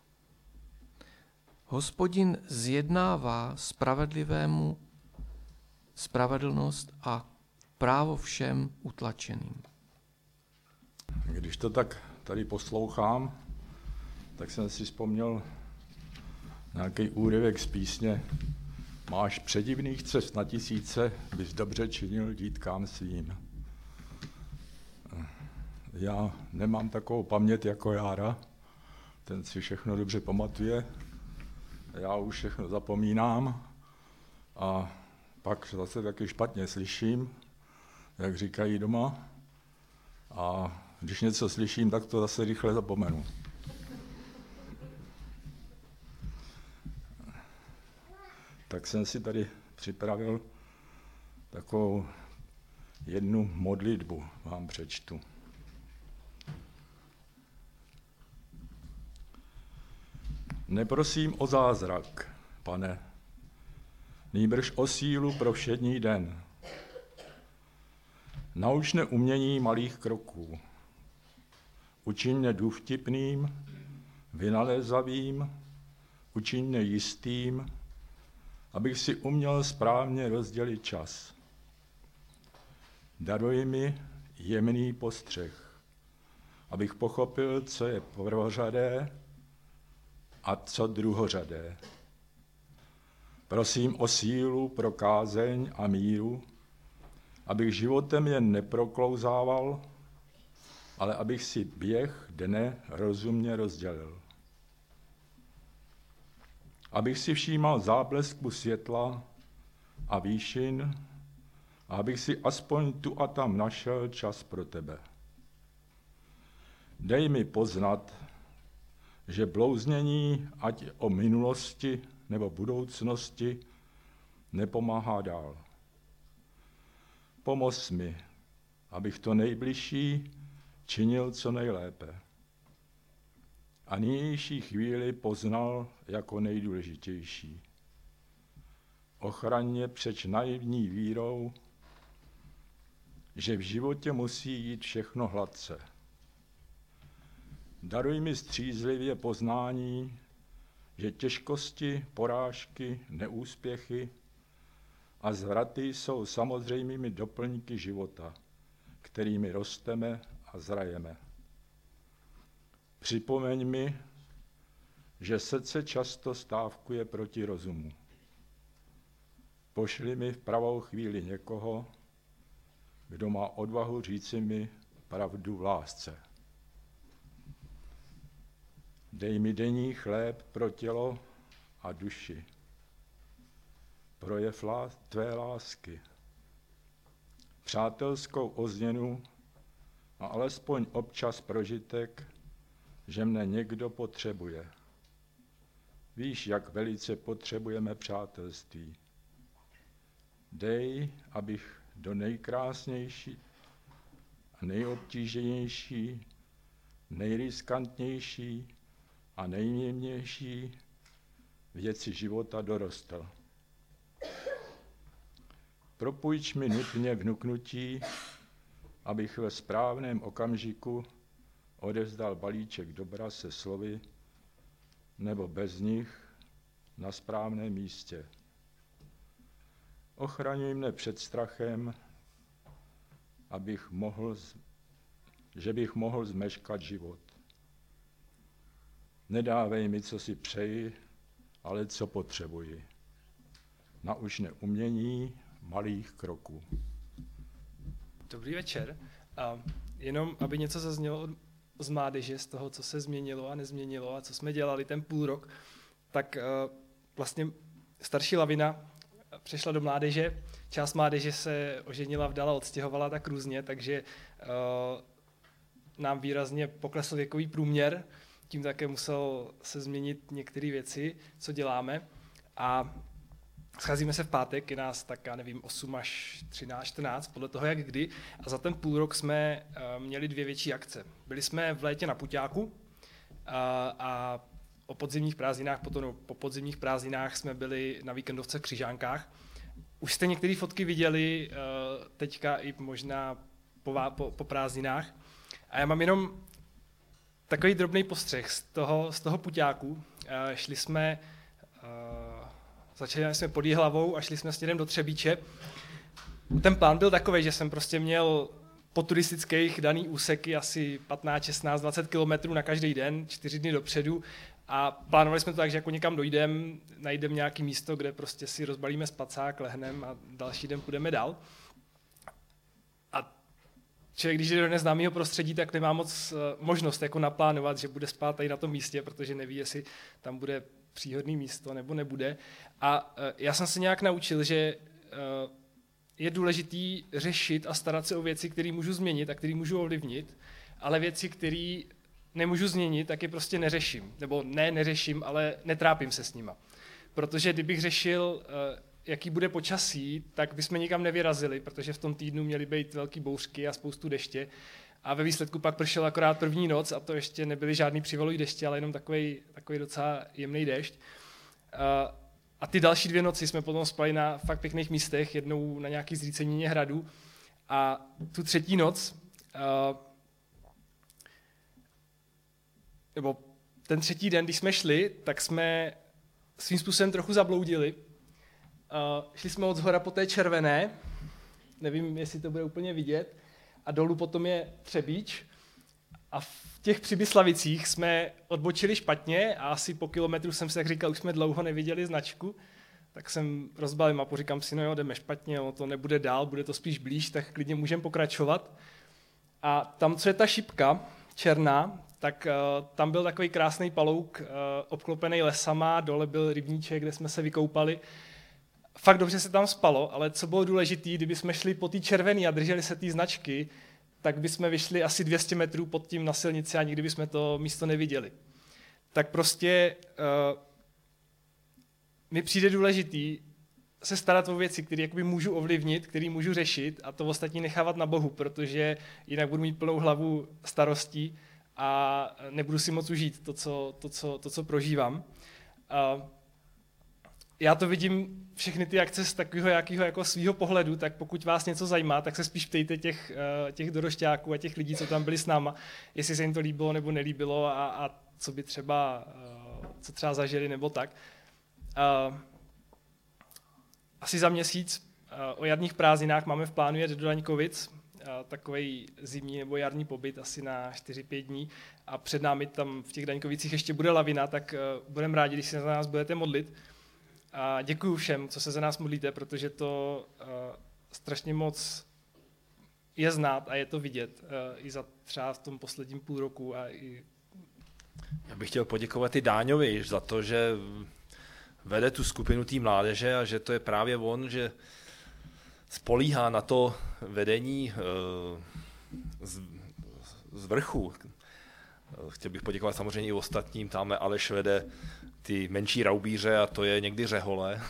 Hospodin zjednává spravedlivému spravedlnost a právo všem utlačeným. Když to tak tady poslouchám, tak jsem si vzpomněl nějaký úryvek z písně Máš předivných cest na tisíce, bys dobře činil dítkám svým. Já nemám takovou paměť jako Jára, ten si všechno dobře pamatuje, já už všechno zapomínám a pak zase taky špatně slyším, jak říkají doma, a když něco slyším, tak to zase rychle zapomenu. Tak jsem si tady připravil takovou jednu modlitbu, vám přečtu. Neprosím o zázrak, Pane, nýbrž o sílu pro všední den. Nauč mne umění malých kroků. Učiň mne důvtipným, vynalézavým, učiň mne jistým, abych si uměl správně rozdělit čas. Daruj mi jemný postřeh, abych pochopil, co je prvořadé a co druhořadé. Prosím o sílu pro kázeň a míru, abych životem jen neproklouzával, ale abych si běh dne rozumně rozdělil. Abych si všímal záblesku světla a výšin a abych si aspoň tu a tam našel čas pro tebe. Dej mi poznat, že blouznění, ať o minulosti nebo budoucnosti, nepomáhá dál. Pomoz mi, abych to nejbližší činil co nejlépe a nynější chvíli poznal jako nejdůležitější. Ochraň mě před naivní vírou, že v životě musí jít všechno hladce. Daruj mi střízlivě poznání, že těžkosti, porážky, neúspěchy a zvraty jsou samozřejmými doplňky života, kterými rosteme a zrajeme. Připomeň mi, že srdce často stávkuje proti rozumu. Pošli mi v pravou chvíli někoho, kdo má odvahu říci mi pravdu v lásce. Dej mi denní chléb pro tělo a duši. Projev tvé lásky, přátelskou ozněnu a alespoň občas prožitek, že mne někdo potřebuje. Víš, jak velice potřebujeme přátelství. Dej, abych do nejkrásnější a nejobtíženější, nejriskantnější a nejjemnější věci života dorostl. Propůjč mi nutně vnuknutí, abych ve správném okamžiku odevzdal balíček dobra se slovy nebo bez nich na správném místě. Ochraňuj mne před strachem, abych mohl, že bych mohl zmeškat život. Nedávej mi, co si přeji, ale co potřebuji. Nauč mě umění malých kroků. Dobrý večer. A jenom, aby něco zaznělo z mládeže, z toho, co se změnilo a nezměnilo a co jsme dělali ten půl rok, tak uh, vlastně starší lavina přešla do mládeže. Část mládeže se oženila, vdala, odstěhovala tak různě, takže uh, nám výrazně poklesl věkový průměr, tím také musel se změnit některé věci, co děláme. A scházíme se v pátek, je nás tak, já nevím, osm až třináct, čtrnáct, podle toho, jak kdy. A za ten půl rok jsme uh, měli dvě větší akce. Byli jsme v létě na Puťáku uh, a o podzimních prázdninách, potom po podzimních prázdninách jsme byli na víkendovce v Křižánkách. Už jste některé fotky viděli uh, teďka i možná po, po, po prázdninách. A já mám jenom takový drobný postřeh z toho, z toho Puťáku. Uh, šli jsme... Uh, Začali jsme pod Jihlavou a šli jsme směrem do Třebíče. Ten plán byl takový, že jsem prostě měl po turistických daný úseky asi patnáct, šestnáct, dvacet kilometrů na každý den, čtyři dny dopředu. A plánovali jsme to tak, že jako někam dojdeme, najdeme nějaké místo, kde prostě si rozbalíme spacák, lehneme a další den půjdeme dál. A člověk, když jde do neznámého prostředí, tak nemá moc možnost jako naplánovat, že bude spát tady na tom místě, protože neví, jestli tam bude příhodné místo nebo nebude. A uh, já jsem se nějak naučil, že uh, je důležitý řešit a starat se o věci, které můžu změnit a které můžu ovlivnit, ale věci, které nemůžu změnit, tak je prostě neřeším. Nebo ne, neřeším, ale netrápím se s nima. Protože kdybych řešil, uh, jaký bude počasí, tak bychom nikam nevyrazili, protože v tom týdnu měly být velký bouřky a spoustu deště. A ve výsledku pak pršel akorát první noc a to ještě nebyly žádný přivalý deště, ale jenom takový, takový docela jemný déšť. A ty další dvě noci jsme potom spali na fakt pěkných místech, jednou na nějaký zřícenině hradu. A tu třetí noc, nebo ten třetí den, když jsme šli, tak jsme svým způsobem trochu zabloudili. Šli jsme od zhora po té červené, nevím, jestli to bude úplně vidět, a dolů potom je Třebíč. A v těch Přibyslavicích jsme odbočili špatně a asi po kilometru jsem si tak říkal, už jsme dlouho neviděli značku, tak jsem rozbalil mapu, říkám si, no jo, jdeme špatně, no to nebude dál, bude to spíš blíž, tak klidně můžeme pokračovat. A tam, co je ta šipka černá, tak uh, tam byl takový krásný palouk, uh, obklopený lesama, dole byl rybníček, kde jsme se vykoupali. Fakt dobře se tam spalo, ale co bylo důležité, kdyby jsme šli po té červené a drželi se té značky, tak bychom vyšli asi dvě stě metrů pod tím na silnici a nikdy bychom to místo neviděli. Tak prostě uh, mi přijde důležitý se starat o věci, které jakoby můžu ovlivnit, které můžu řešit a to ostatní nechávat na Bohu, protože jinak budu mít plnou hlavu starostí a nebudu si moc užít to, co, to, co, to, co prožívám. Uh, Já to vidím všechny ty akce z takového jakého jako svýho pohledu, tak pokud vás něco zajímá, tak se spíš ptejte těch, těch dorošťáků a těch lidí, co tam byli s náma, jestli se jim to líbilo nebo nelíbilo a, a co by třeba, co třeba zažili nebo tak. Asi za měsíc o jarních prázdninách máme v plánu jet do Daňkovic, takový zimní nebo jarní pobyt asi na čtyři pět dní a před námi tam v těch Daňkovicích ještě bude lavina, tak budeme rádi, když se za nás budete modlit. A děkuju všem, co se za nás modlíte, protože to uh, strašně moc je znát a je to vidět uh, i za třeba v tom posledním půl roku. A i... Já bych chtěl poděkovat i Dáňovi za to, že vede tu skupinu té mládeže a že to je právě on, že spolíhá na to vedení uh, z, z vrchu. Chtěl bych poděkovat samozřejmě i ostatním, tamhle Aleš vede ty menší raubíře a to je někdy řehole.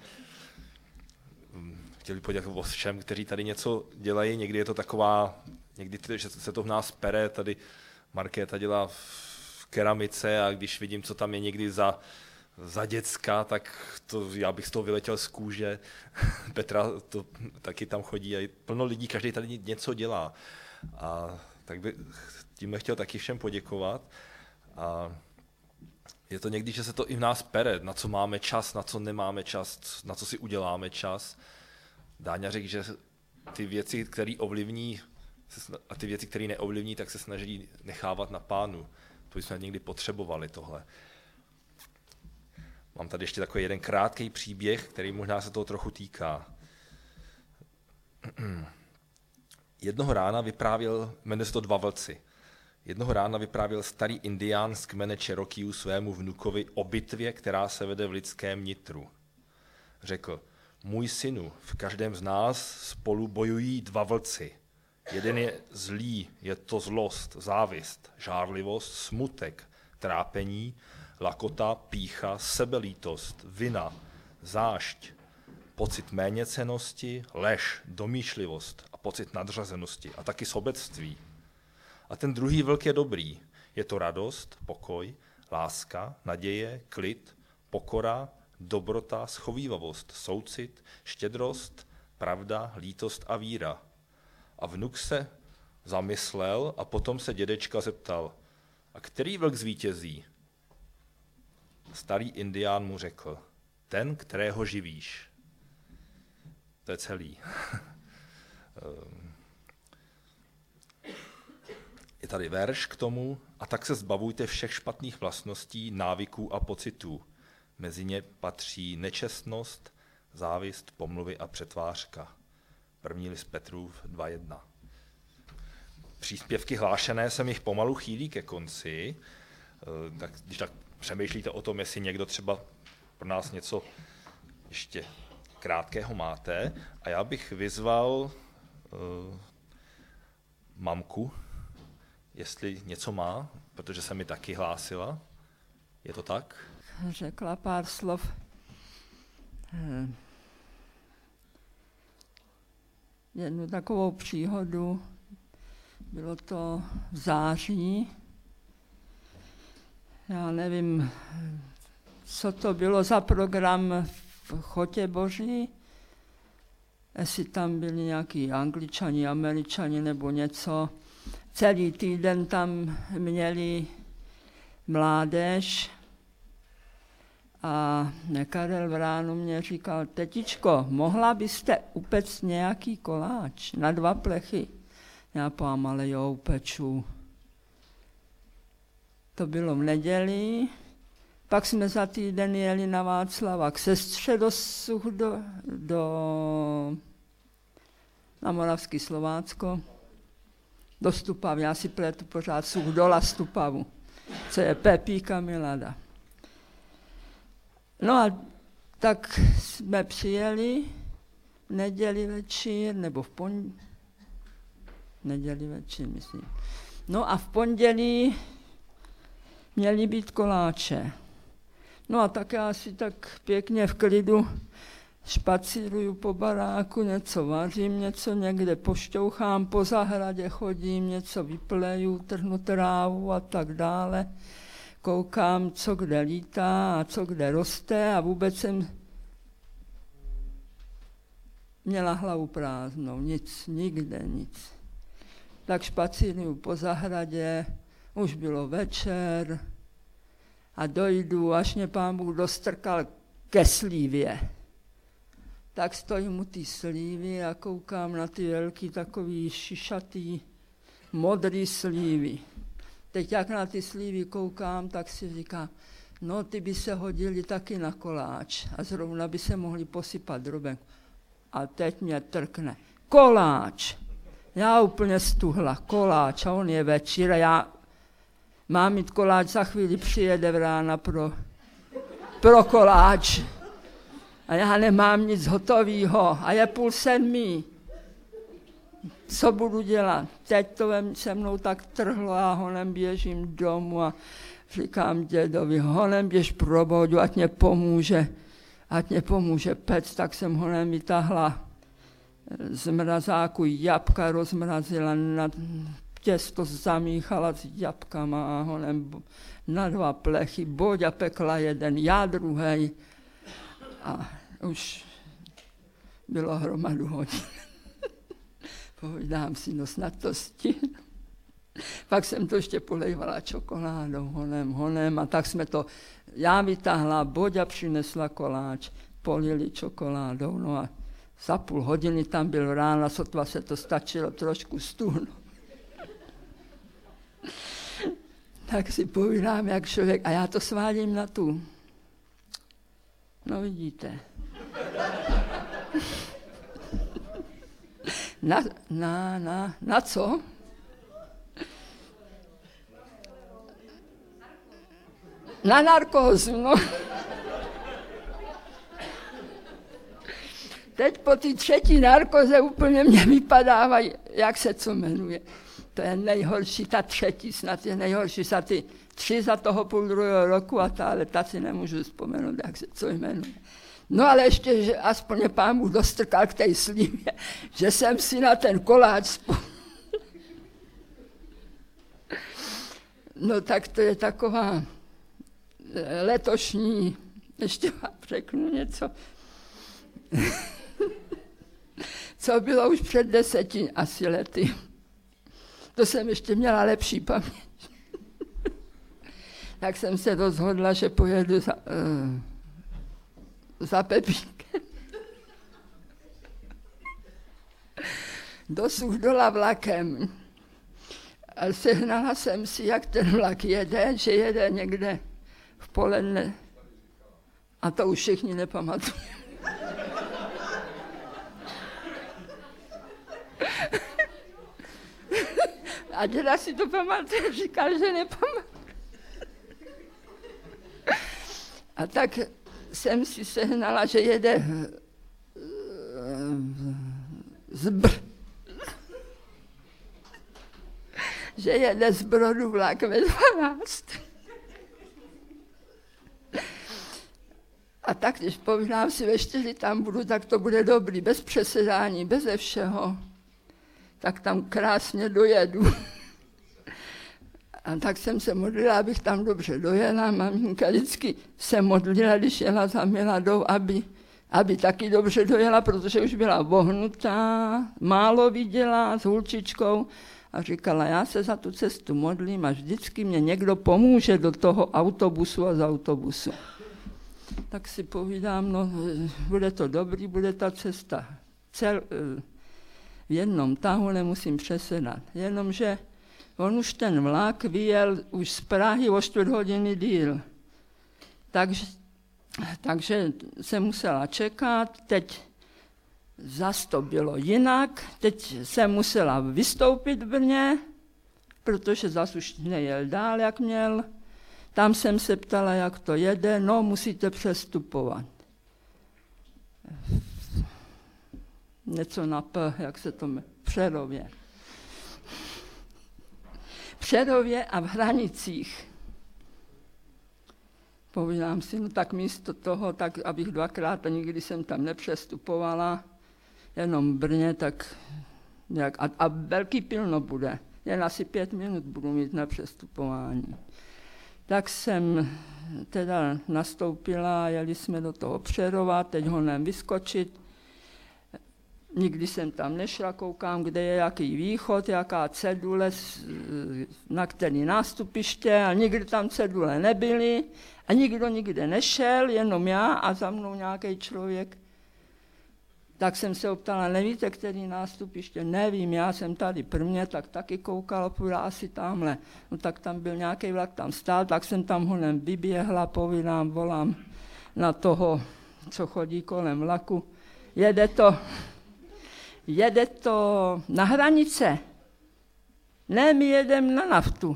Chtěl bych poděkovat všem, kteří tady něco dělají, někdy je to taková, někdy že se to v nás pere, tady Markéta dělá v keramice a když vidím, co tam je někdy za, za děcka, tak to, já bych z toho vyletěl z kůže. Petra to taky tam chodí a plno lidí, každý tady něco dělá. A tak bych tímhle chtěl taky všem poděkovat. A je to někdy, že se to i v nás pere, na co máme čas, na co nemáme čas, na co si uděláme čas. Dáňa řekl, že ty věci, které ovlivní a ty věci, které neovlivní, tak se snaží nechávat na Pánu. To bychom někdy potřebovali tohle. Mám tady ještě takový jeden krátký příběh, který možná se toho trochu týká. Jednoho rána vyprávěl, jmenuje se to Dva vlci, jednoho rána vyprávěl starý indián z kmene Cherokeeů svému vnukovi o bitvě, která se vede v lidském nitru. Řekl, můj synu, v každém z nás spolu bojují dva vlci. Jeden je zlý, je to zlost, závist, žárlivost, smutek, trápení, lakota, pýcha, sebelítost, vina, zášť, pocit méněcennosti, lež, domýšlivost a pocit nadřazenosti a taky sobectví. A ten druhý vlk je dobrý. Je to radost, pokoj, láska, naděje, klid, pokora, dobrota, schovívavost, soucit, štědrost, pravda, lítost a víra. A vnuk se zamyslel a potom se dědečka zeptal, a který vlk zvítězí? Starý indián mu řekl, ten, kterého živíš. To je celý. Je tady verš k tomu, a tak se zbavujte všech špatných vlastností, návyků a pocitů. Mezi ně patří nečestnost, závist, pomluvy a přetvářka. První list Petrův dva jedna. Příspěvky hlášené se mi pomalu chýlí ke konci, tak když tak přemýšlíte o tom, jestli někdo třeba pro nás něco ještě krátkého máte. A já bych vyzval uh, mamku, jestli něco má, protože se mi taky hlásila. Je to tak? Řekla pár slov. Jednu takovou příhodu, bylo to v září. Já nevím, co to bylo za program v Chotě Boží, jestli tam byli nějaký Angličani, Američani nebo něco. Celý týden tam měli mládež a Karel v ránu mě říkal, tetičko, mohla byste upect nějaký koláč na dva plechy? Já povím, ale jo, upeču. To bylo v neděli, pak jsme za týden jeli na Václava k sestře do, do, do na Moravský Slovácko, do Stupavy, já si pletu pořád Suchdola Stupavu, co je Pepíka Milada. No a tak jsme přijeli v neděli večer, nebo v pondělí, neděli večer, myslím. No a v pondělí měly být koláče. No a tak já si tak pěkně v klidu špacíruju po baráku, něco vařím, něco někde pošťouchám, po zahradě chodím, něco vypleju, trhnu trávu a tak dále. Koukám, co kde lítá a co kde roste a vůbec jsem měla hlavu prázdnou, nic, nikde nic. Tak špacíruju po zahradě, už bylo večer a dojdu, až mě Pán Bůh dostrkal ke slívě. Tak stojím u té slívy a koukám na ty velký takový šišatý modrý slívy. Teď jak na ty slívy koukám, tak si říkám, no ty by se hodili taky na koláč a zrovna by se mohli posypat drobem. A teď mě trkne, koláč. Já úplně stuhla, koláč a on je večer a já mám mít koláč, za chvíli přijede v rána pro, pro koláč. A já nemám nic hotovýho a je půl sedmý. Co budu dělat? Teď to se mnou tak trhlo a honem běžím domů a říkám dědovi, honem běž pro Bodu, ať mě pomůže, ať mě pomůže pec, tak jsem honem vytáhla z mrazáku jabka, rozmrazila, na těsto zamíchala s jabkama a honem na dva plechy, Boďa pekla jeden, já druhej. A už bylo hromadu hodin. Povídám si, no snad to stihnu. Pak jsem to ještě polejvala čokoládou, honem, honem a tak jsme to, já vytáhla, Boďa přinesla koláč, polili čokoládou, no a za půl hodiny tam byl ráno, sotva se to stačilo trošku stuhnout. Tak si povídám, jak člověk, a já to svádím na tu. No vidíte. Na, na, na, na co? Na narkózu, no. Teď po té třetí narkoze úplně mě vypadává, jak se co jmenuje. To je nejhorší, ta třetí snad je nejhorší, za ty tři za toho půl druhého roku a ta, ale ta si nemůžu vzpomenout, jak se co jmenuje. No ale ještě, že aspoň mě pán Bůh dostrkal k té slívě, že jsem si na ten koláč vzpomněl. No tak to je taková letošní, ještě vám řeknu něco, co bylo už před deseti asi lety. To jsem ještě měla lepší paměť. Tak jsem se rozhodla, že pojedu za, uh, za Pepíkem. Do Suchdola vlakem. A sehnala jsem si, jak ten vlak jede, že jede někde v poledne. A to už všichni nepamatují. A děda si to pamatuje, říkal, že nepamatuje. A tak jsem si sehnala, že jede z Br- že jede z Brodu vlak ve dvanáct. A tak, když povídám si, ve čtyři tam budu, tak to bude dobrý, bez přesedání, beze všeho. Tak tam krásně dojedu. A tak jsem se modlila, abych tam dobře dojela. Maminka vždycky se modlila, když jela za Miladou, aby, aby taky dobře dojela, protože už byla vohnutá, málo viděla s holčičkou. A říkala, já se za tu cestu modlím a vždycky mě někdo pomůže do toho autobusu a z autobusu. Tak si povídám, no, bude to dobrý, bude ta cesta cel, v jednom tahu, nemusím přesedat. Jenomže on už ten vlak vyjel už z Prahy o čtvrt hodiny díl. Takže, takže se musela čekat, teď zas to bylo jinak, teď jsem musela vystoupit v Brně, protože zas už nejel dál, jak měl. Tam jsem se ptala, jak to jede, no musíte přestupovat. Něco na P, jak se to jmenuje, v Přerově. V Přerově a v Hranicích. Povídám si, no tak místo toho, tak abych dvakrát, a nikdy jsem tam nepřestupovala, jenom v Brně, tak nějak, a, a velký pilno bude, jen asi pět minut budu mít na přestupování. Tak jsem teda nastoupila, jeli jsme do toho Přerova, teď honem vyskočit. Nikdy jsem tam nešla, koukám, kde je jaký východ, jaká cedule, na který nástupiště, a nikdy tam cedule nebyly a nikdo nikde nešel, jenom já a za mnou nějaký člověk. Tak jsem se optala, nevíte, který nástupiště? Nevím, já jsem tady prvně, tak taky koukala, půjde asi tamhle. No tak tam byl nějaký vlak, tam stál, tak jsem tam honem vyběhla, povídám, volám na toho, co chodí kolem vlaku. Jede to, jede to na Hranice. Ne, my jedeme na naftu.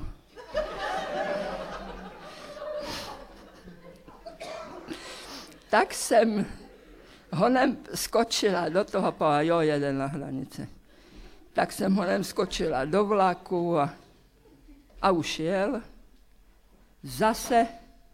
Tak jsem honem skočila do toho, a jo, jede na Hranice. Tak jsem honem skočila do vlaku a, a už jel. Zase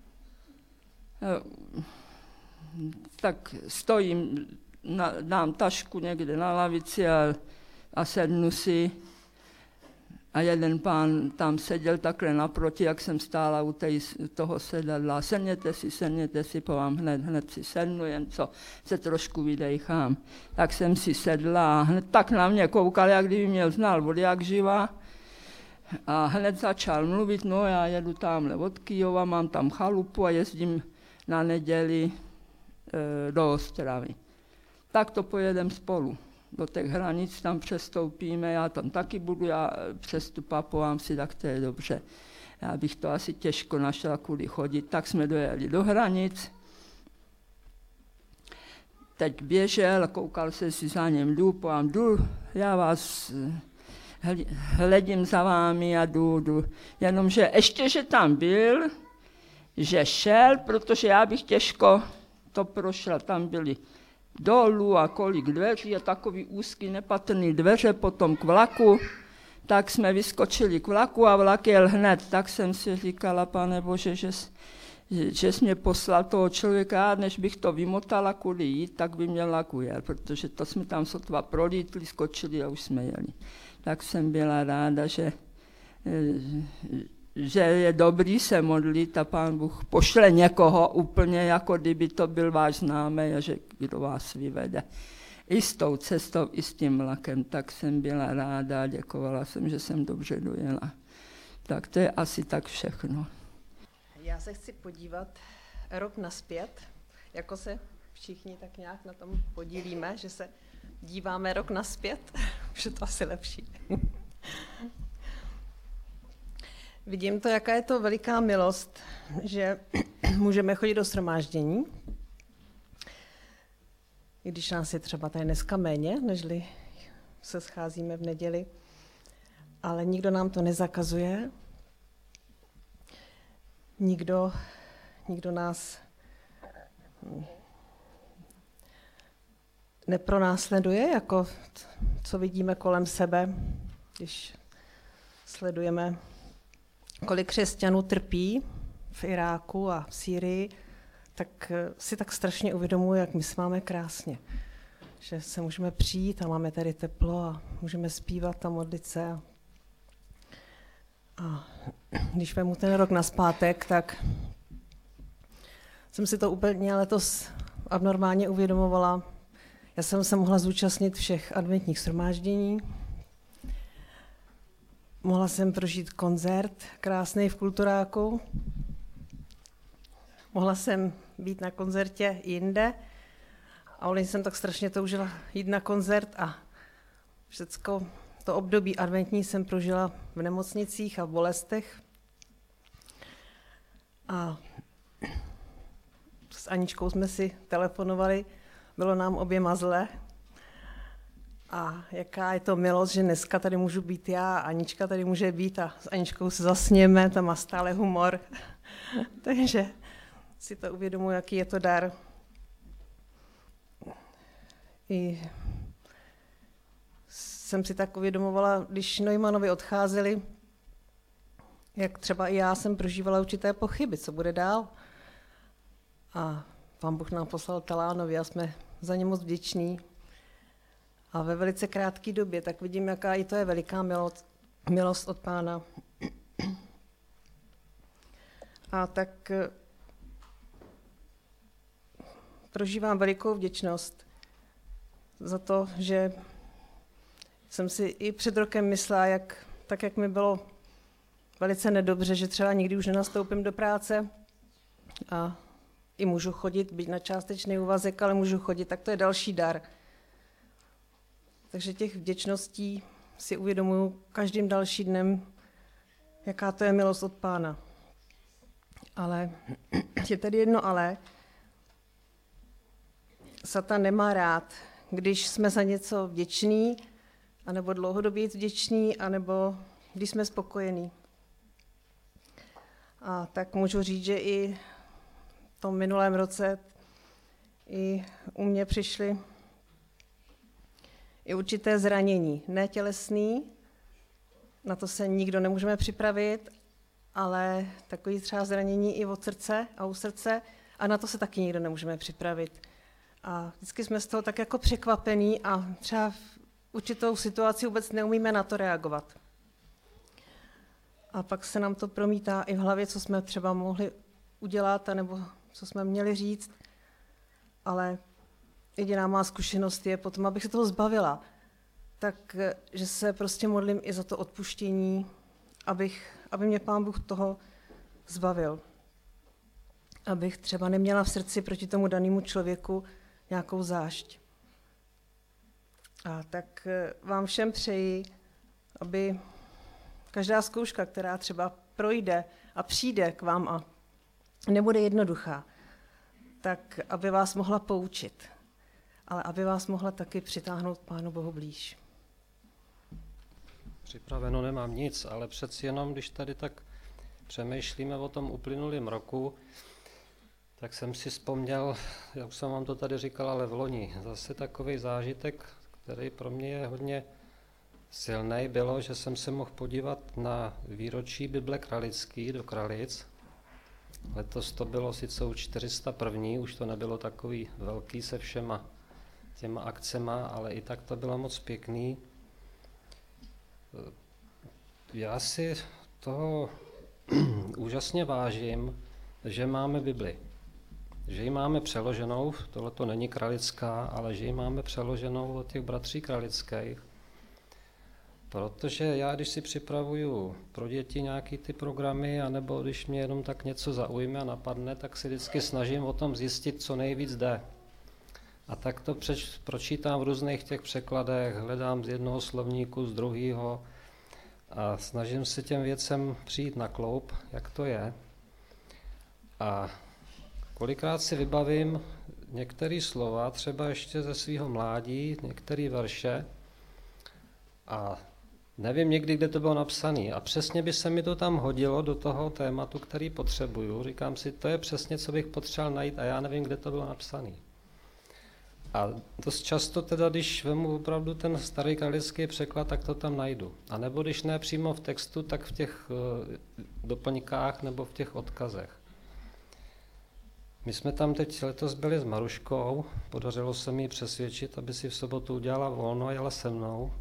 tak stojím, na, dám tašku někde na lavici a, a sednu si. A jeden pán tam seděl takhle naproti, jak jsem stála u tej, toho sedadla. Sedněte si, sedněte si, povám hned, hned si sednu, jen co se trošku vydejchám. Tak jsem si sedla a hned tak na mě koukal, jak kdyby mě znal od jak živa. A hned začal mluvit, no já jedu tamhle od Kyjova, mám tam chalupu a jezdím na neděli e, do Ostravy. Tak to pojedeme spolu. Do těch Hranic tam přestoupíme, já tam taky budu, já přestupa povám si, tak to je dobře. Já bych to asi těžko našla kudy chodit, tak jsme dojeli do hranic. Teď běžel, koukal se si za něm, jdu, povám, jdu, já vás hledím za vámi a jdu, jdu. Jenomže ještě, že tam byl, že šel, protože já bych těžko to prošla, tam byly dolů a kolik dveří a takový úzký nepatrný dveře potom k vlaku, tak jsme vyskočili k vlaku a vlak jel hned, tak jsem si říkala, Pane Bože, že, že jsi mě poslal toho člověka, než bych to vymotala kudy jít, tak by mě vlak ujel, protože to jsme tam sotva prolítli, skočili a už jsme jeli. Tak jsem byla ráda, že, že je dobrý se modlit a Pán Bůh pošle někoho úplně, jako kdyby to byl váš známý a že kdo vás vyvede. I s tou cestou, i s tím vlakem, tak jsem byla ráda a děkovala jsem, že jsem dobře dojela. Tak to je asi tak všechno. Já se chci podívat rok nazpět, jako se všichni tak nějak na tom podílíme, že se díváme rok nazpět, už je to asi lepší. Vidím to, jaká je to veliká milost, že můžeme chodit do shromáždění, i když nás je třeba tady dneska méně, nežli se scházíme v neděli, ale nikdo nám to nezakazuje, nikdo, nikdo nás nepronásleduje, jako co vidíme kolem sebe, když sledujeme, kolik křesťanů trpí v Iráku a v Sýrii, tak si tak strašně uvědomuji, jak my se máme krásně. Že se můžeme přijít a máme tady teplo a můžeme zpívat a modlit se. A, a když vemu ten rok nazpátek, tak jsem si to úplně letos abnormálně uvědomovala. Já jsem se mohla zúčastnit všech adventních shromáždění. Mohla jsem prožít koncert krásný v Kulturáku. Mohla jsem být na koncertě jinde. A ale jsem tak strašně toužila jít na koncert a všecko to období adventní jsem prožila v nemocnicích a v bolestech. A s Aničkou jsme si telefonovali, bylo nám oběma zle. A jaká je to milost, že dneska tady můžu být já a Anička tady může být a s Aničkou se zasněme, tam má stále humor. Takže si to uvědomuji, jaký je to dar. I jsem si tak uvědomovala, když Neumannovi odcházeli, jak třeba i já jsem prožívala určité pochyby, co bude dál. A Pán Bůh nám poslal Talánovi a jsme za ně moc vděční. A ve velice krátké době, tak vidím, jaká i to je veliká milost, milost od Pána. A tak prožívám velikou vděčnost za to, že jsem si i před rokem myslela, jak, tak jak mi bylo velice nedobře, že třeba nikdy už nenastoupím do práce a i můžu chodit, být na částečný úvazek, ale můžu chodit, tak to je další dar. Takže těch vděčností si uvědomuju každým dalším dnem, jaká to je milost od Pána. Ale je tady jedno ale. Satan nemá rád, když jsme za něco vděční, anebo dlouhodobě vděční, anebo když jsme spokojení. A tak můžu říct, že i v tom minulém roce i u mě přišly i určité zranění. Ne tělesný, na to se nikdo nemůžeme připravit, ale takový třeba zranění i od srdce a u srdce a na to se taky nikdo nemůžeme připravit. A vždycky jsme z toho tak jako překvapení a třeba v určitou situaci vůbec neumíme na to reagovat. A pak se nám to promítá i v hlavě, co jsme třeba mohli udělat, nebo co jsme měli říct, ale jediná má zkušenost je potom, abych se toho zbavila, tak, že se prostě modlím i za to odpuštění, abych, aby mě Pán Bůh toho zbavil. Abych třeba neměla v srdci proti tomu danému člověku nějakou zášť. A tak vám všem přeji, aby každá zkouška, která třeba projde a přijde k vám a nebude jednoduchá, tak aby vás mohla poučit, ale aby vás mohla taky přitáhnout Pánu Bohu blíž. Připraveno nemám nic, ale přeci jenom, když tady tak přemýšlíme o tom uplynulém roku, tak jsem si vzpomněl, já už jsem vám to tady říkal, ale v loni, zase takový zážitek, který pro mě je hodně silný, bylo, že jsem se mohl podívat na výročí Bible Kralický do Kralic. Letos to bylo sice už čtyři sta jedna, už to nebylo takový velký se všema těma akcema, ale i tak to bylo moc pěkný. Já si toho úžasně vážím, že máme Bibli. Že ji máme přeloženou, tohle to není kralická, ale že ji máme přeloženou od těch bratří kralických. Protože já, když si připravuju pro děti nějaký ty programy, anebo když mě jenom tak něco zaujme a napadne, tak si vždycky snažím o tom zjistit, co nejvíc jde. A tak to přeč, pročítám v různých těch překladech, hledám z jednoho slovníku, z druhého a snažím se těm věcem přijít na kloub, jak to je. A kolikrát si vybavím některé slova, třeba ještě ze svého mládí, některé verše, a nevím někdy, kde to bylo napsané. A přesně by se mi to tam hodilo do toho tématu, který potřebuju. Říkám si, to je přesně, co bych potřeboval najít a já nevím, kde to bylo napsané. A dost často teda, když vemu opravdu ten starý kralický překlad, tak to tam najdu. A nebo když ne přímo v textu, tak v těch uh, doplňkách nebo v těch odkazech. My jsme tam teď letos byli s Maruškou, podařilo se mi přesvědčit, aby si v sobotu udělala volno a jela se mnou.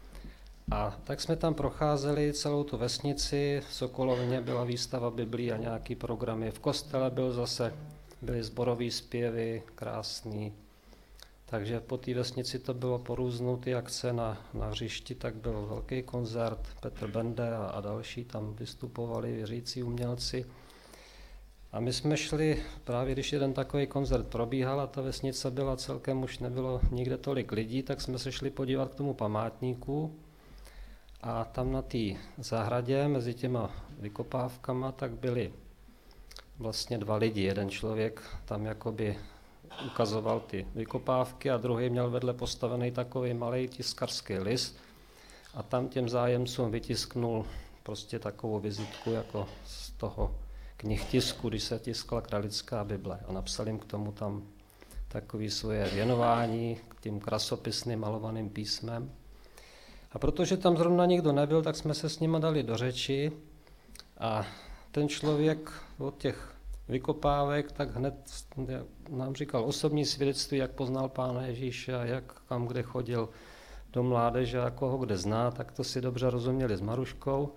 A tak jsme tam procházeli celou tu vesnici, v Sokolovně byla výstava Biblí a nějaký programy, v kostele byl zase, byly sborový zpěvy, krásný. Takže po té vesnici to bylo po různou ty akce na, na hřišti, tak byl velký koncert, Petr Bende a, a další tam vystupovali věřící umělci. A my jsme šli, právě když jeden takový koncert probíhal a ta vesnice byla celkem, už nebylo nikde tolik lidí, tak jsme se šli podívat k tomu památníku. A tam na té zahradě mezi těma vykopávkama tak byli vlastně dva lidi. Jeden člověk tam jakoby ukazoval ty vykopávky a druhý měl vedle postavený takový malý tiskarský list a tam těm zájemcům vytisknul prostě takovou vizitku jako z toho knihtisku, když se tiskla Kralická Bible a napsal jim k tomu tam takové svoje věnování k tím krasopisným malovaným písmem. A protože tam zrovna nikdo nebyl, tak jsme se s nimi dali do řeči a ten člověk od těch vykopávek tak hned nám říkal osobní svědectví, jak poznal Pána Ježíše, jak kam kde chodil do mládeže a koho kde zná, tak to si dobře rozuměli s Maruškou.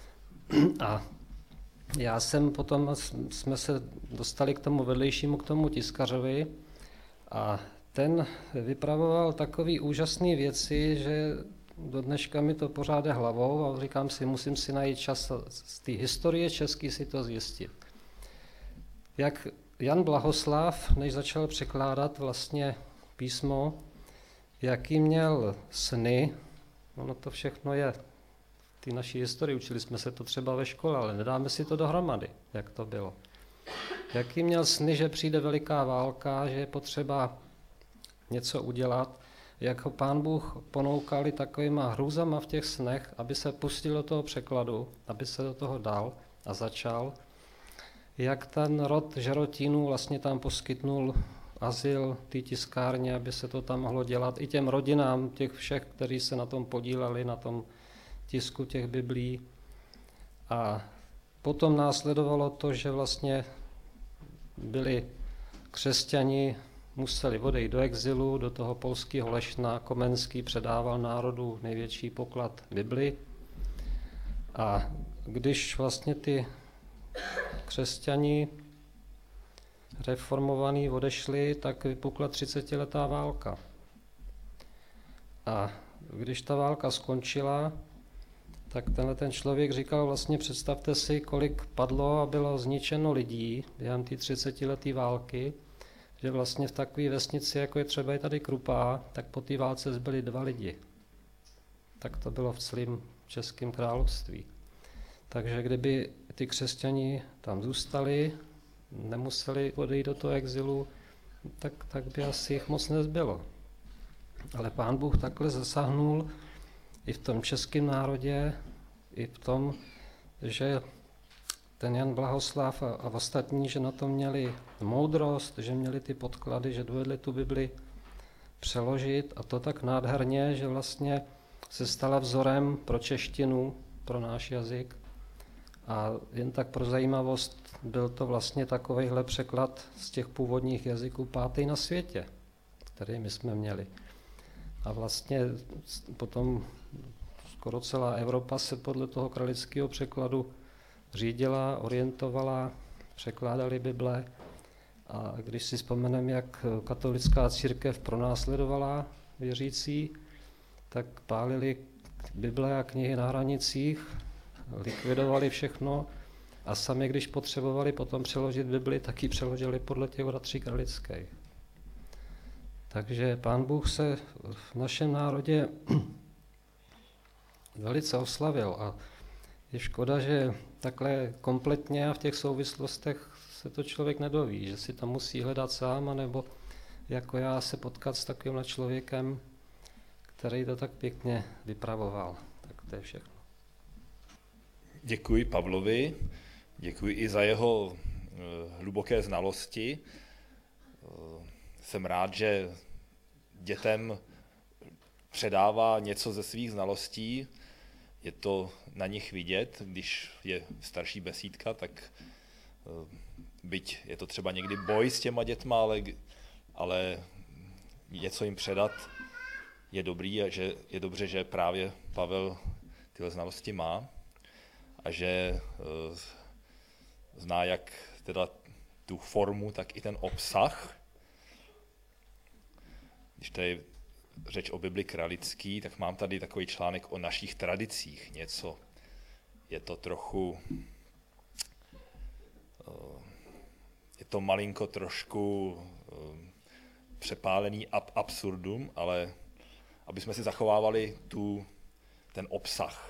A já jsem potom, jsme se dostali k tomu vedlejšímu, k tomu tiskařovi a ten vypravoval takový úžasné věci, že do dneška mi to pořád jde hlavou a říkám si, musím si najít čas z té historie český si to zjistit. Jak Jan Blahoslav, než začal překládat vlastně písmo, jaký měl sny, ono to všechno je v té naší historii, učili jsme se to třeba ve škole, ale nedáme si to dohromady, jak to bylo. Jaký měl sny, že přijde veliká válka, že je potřeba něco udělat, jak ho Pán Bůh ponoukali takovýma hrůzama v těch snech, aby se pustil do toho překladu, aby se do toho dal a začal. Jak ten rod Žerotínů vlastně tam poskytnul azyl té tiskárně, aby se to tam mohlo dělat, i těm rodinám těch všech, kteří se na tom podíleli, na tom tisku těch biblí. A potom následovalo to, že vlastně byli křesťani, museli odejít do exilu, do toho polského Lešna. Komenský předával národu největší poklad Bibli. A když vlastně ty křesťani reformovaní odešli, tak vypukla třicetiletá válka. A když ta válka skončila, tak tenhle ten člověk říkal, vlastně představte si, kolik padlo a bylo zničeno lidí během té třicetileté války, že vlastně v takové vesnici, jako je třeba i tady Krupá, tak po té válce zbyli dva lidi. Tak to bylo v celém Českém království. Takže kdyby ty křesťani tam zůstali, nemuseli odejít do toho exilu, tak, tak by asi jich moc nezbylo. Ale Pán Bůh takhle zasáhnul i v tom českém národě, i v tom, že ten Jan Blahoslav a, a ostatní, že na to měli moudrost, že měli ty podklady, že dovedli tu Bibli přeložit a to tak nádherně, že vlastně se stala vzorem pro češtinu, pro náš jazyk. A jen tak pro zajímavost, byl to vlastně takovejhle překlad z těch původních jazyků pátý na světě, který my jsme měli. A vlastně potom skoro celá Evropa se podle toho kralického překladu řídila, orientovala, překládali Bible. A když si vzpomeneme, jak katolická církev pronásledovala věřící, tak pálili Bible a knihy na hranicích, likvidovali všechno a sami, když potřebovali potom přeložit Bibli, tak ji přeložili podle těch bratří kralických. Takže Pán Bůh se v našem národě velice oslavil a je škoda, že takhle kompletně a v těch souvislostech se to člověk nedoví, že si to musí hledat sám, anebo jako já se potkat s takovýmhle člověkem, který to tak pěkně vypravoval. Tak to je všechno. Děkuji Pavlovi, děkuji i za jeho hluboké znalosti. Jsem rád, že dětem předává něco ze svých znalostí. Je to na nich vidět, když je starší besídka, tak byť je to třeba někdy boj s těma dětma, ale, ale něco jim předat je dobrý a že je dobře, že právě Pavel tyhle znalosti má a že uh, zná jak teda tu formu, tak i ten obsah. Když tady řeč o Bibli kralický, tak mám tady takový článek o našich tradicích. Něco je to trochu, uh, je to malinko trošku uh, přepálený ab absurdum, ale aby jsme si zachovávali tu, ten obsah.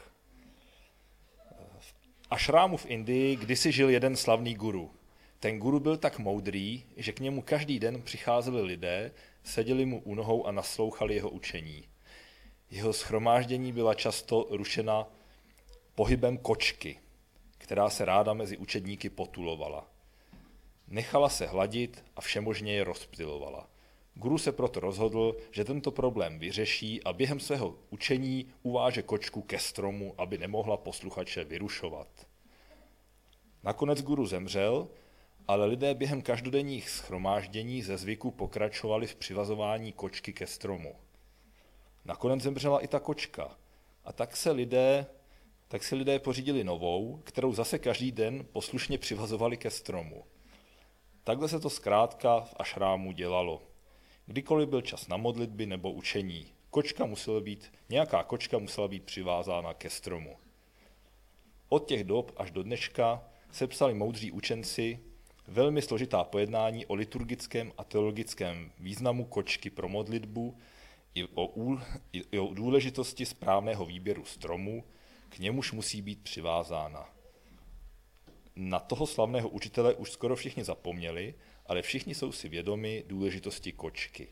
V ašrámu v Indii kdysi žil jeden slavný guru. Ten guru byl tak moudrý, že k němu každý den přicházeli lidé, seděli mu u nohou a naslouchali jeho učení. Jeho shromáždění byla často rušena pohybem kočky, která se ráda mezi učedníky potulovala. Nechala se hladit a všemožně je rozptylovala. Guru se proto rozhodl, že tento problém vyřeší a během svého učení uváže kočku ke stromu, aby nemohla posluchače vyrušovat. Nakonec guru zemřel, ale lidé během každodenních shromáždění ze zvyku pokračovali v přivazování kočky ke stromu. Nakonec zemřela i ta kočka a tak se lidé, tak se lidé pořídili novou, kterou zase každý den poslušně přivazovali ke stromu. Takhle se to zkrátka v ašrámu dělalo. Kdykoliv byl čas na modlitby nebo učení, kočka musela být, nějaká kočka musela být přivázána ke stromu. Od těch dob až do dneška sepsali moudří učenci velmi složitá pojednání o liturgickém a teologickém významu kočky pro modlitbu i o, úl, i o důležitosti správného výběru stromu, k němuž musí být přivázána. Na toho slavného učitele už skoro všichni zapomněli, ale všichni jsou si vědomi důležitosti kočky.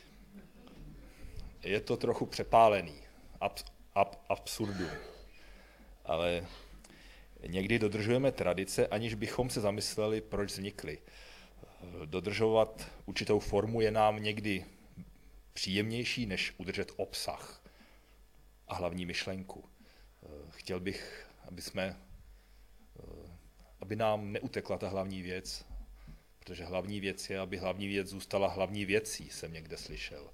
Je to trochu přepálený, ab, ab, absurdum, ale někdy dodržujeme tradice, aniž bychom se zamysleli, proč vznikly. Dodržovat určitou formu je nám někdy příjemnější, než udržet obsah a hlavní myšlenku. Chtěl bych, aby jsme, aby nám neutekla ta hlavní věc, protože hlavní věc je, aby hlavní věc zůstala hlavní věcí, jsem někde slyšel.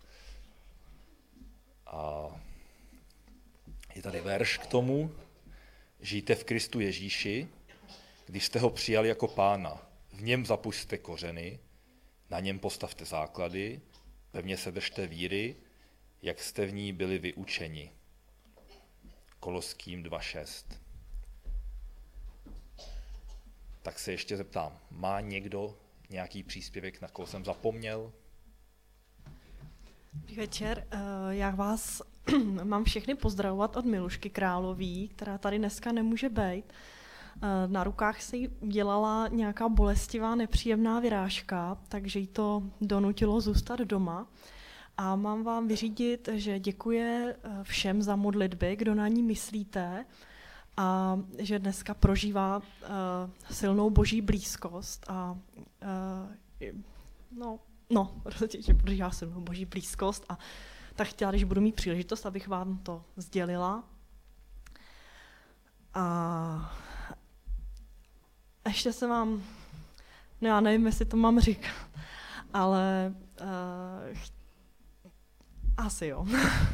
A je tady verš k tomu: žijte v Kristu Ježíši, když jste ho přijali jako pána. V něm zapuste kořeny, na něm postavte základy, pevně se držte víry, jak jste v ní byli vyučeni. Koloským dva šest. Tak se ještě zeptám, má někdo nějaký příspěvek, na koho jsem zapomněl? Dobrý večer, já vás mám všechny pozdravovat od Milušky Králový, která tady dneska nemůže být. Na rukách se jí dělala nějaká bolestivá, nepříjemná vyrážka, takže jí to donutilo zůstat doma. A mám vám vyřídit, že děkuje všem za modlitby, kdo na ní myslíte, a že dneska prožívá uh, silnou boží blízkost a uh, no, no, že prožívá silnou boží blízkost a tak chtěla, když budu mít příležitost, abych vám to sdělila. A ještě se vám, no já nevím, jestli to mám říkat, ale uh, asi jo. uh,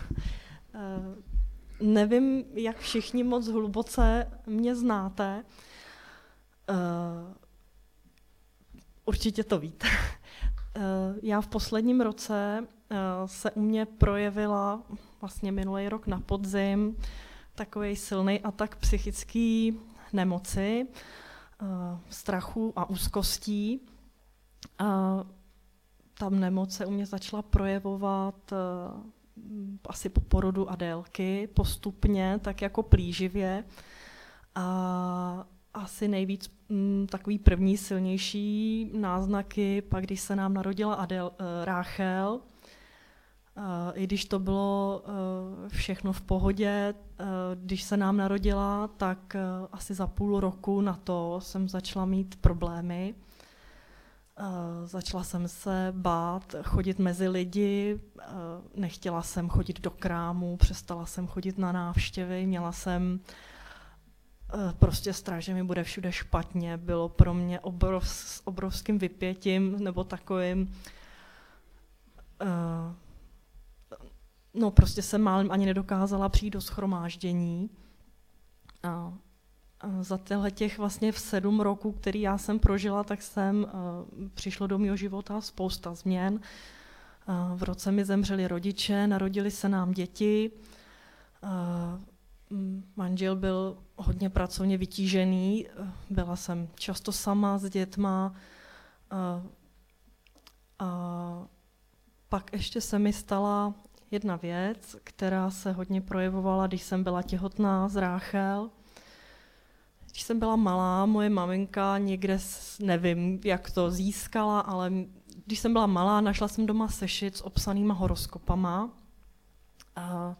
nevím, jak všichni moc hluboce mě znáte. Uh, určitě to víte. uh, já v posledním roce uh, se u mě projevila vlastně minulý rok na podzim takový silný atak psychické nemoci, uh, strachu a úzkostí. Uh, ta nemoc se u mě začala projevovat uh, asi po porodu Adélky postupně, tak jako plíživě. A asi nejvíc m, takový první silnější náznaky, pak když se nám narodila Adél, uh, Ráchel, uh, i když to bylo uh, všechno v pohodě, uh, když se nám narodila, tak uh, asi za půl roku na to jsem začala mít problémy. Uh, začala jsem se bát chodit mezi lidi, uh, nechtěla jsem chodit do krámu, přestala jsem chodit na návštěvy, měla jsem uh, prostě strach, že mi bude všude špatně. Bylo pro mě obrov, s obrovským vypětím nebo takovým, uh, no prostě jsem málem ani nedokázala přijít do shromáždění. Uh, Za těchto těch vlastně v sedm roků, který já jsem prožila, tak jsem uh, přišlo do mého života spousta změn. Uh, v roce mi zemřeli rodiče, narodili se nám děti. Uh, manžel byl hodně pracovně vytížený, uh, byla jsem často sama s dětma. Uh, a pak ještě se mi stala jedna věc, která se hodně projevovala, když jsem byla těhotná z Ráchel. Když jsem byla malá, moje maminka někde, nevím, jak to získala, ale když jsem byla malá, našla jsem doma sešit s obsanýma horoskopama. A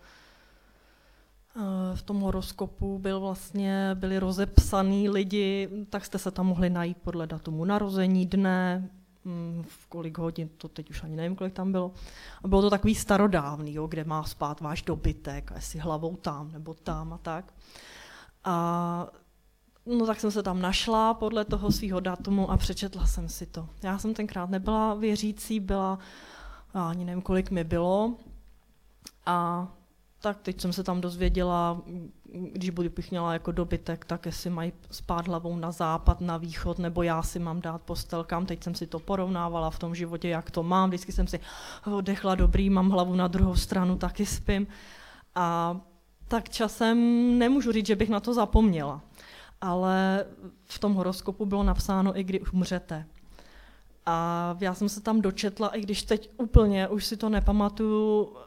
v tom horoskopu byl vlastně, byli rozepsaný lidi, tak jste se tam mohli najít podle datumu narození, dne, v kolik hodin, to teď už ani nevím, kolik tam bylo. A bylo to takový starodávný, jo, kde má spát váš dobytek, a jestli hlavou tam nebo tam a tak. A no tak jsem se tam našla podle toho svého datumu a přečetla jsem si to. Já jsem tenkrát nebyla věřící, byla, ani nevím, kolik mi bylo. A tak teď jsem se tam dozvěděla, když bych měla jako dobytek, tak jestli mají spát hlavou na západ, na východ, nebo já si mám dát postelkám. Teď jsem si to porovnávala v tom životě, jak to mám. Vždycky jsem si oddechla, dobrý, mám hlavu na druhou stranu, taky spím. A tak časem nemůžu říct, že bych na to zapomněla. Ale v tom horoskopu bylo napsáno, i kdy umřete. A já jsem se tam dočetla, i když teď úplně už si to nepamatuju, uh,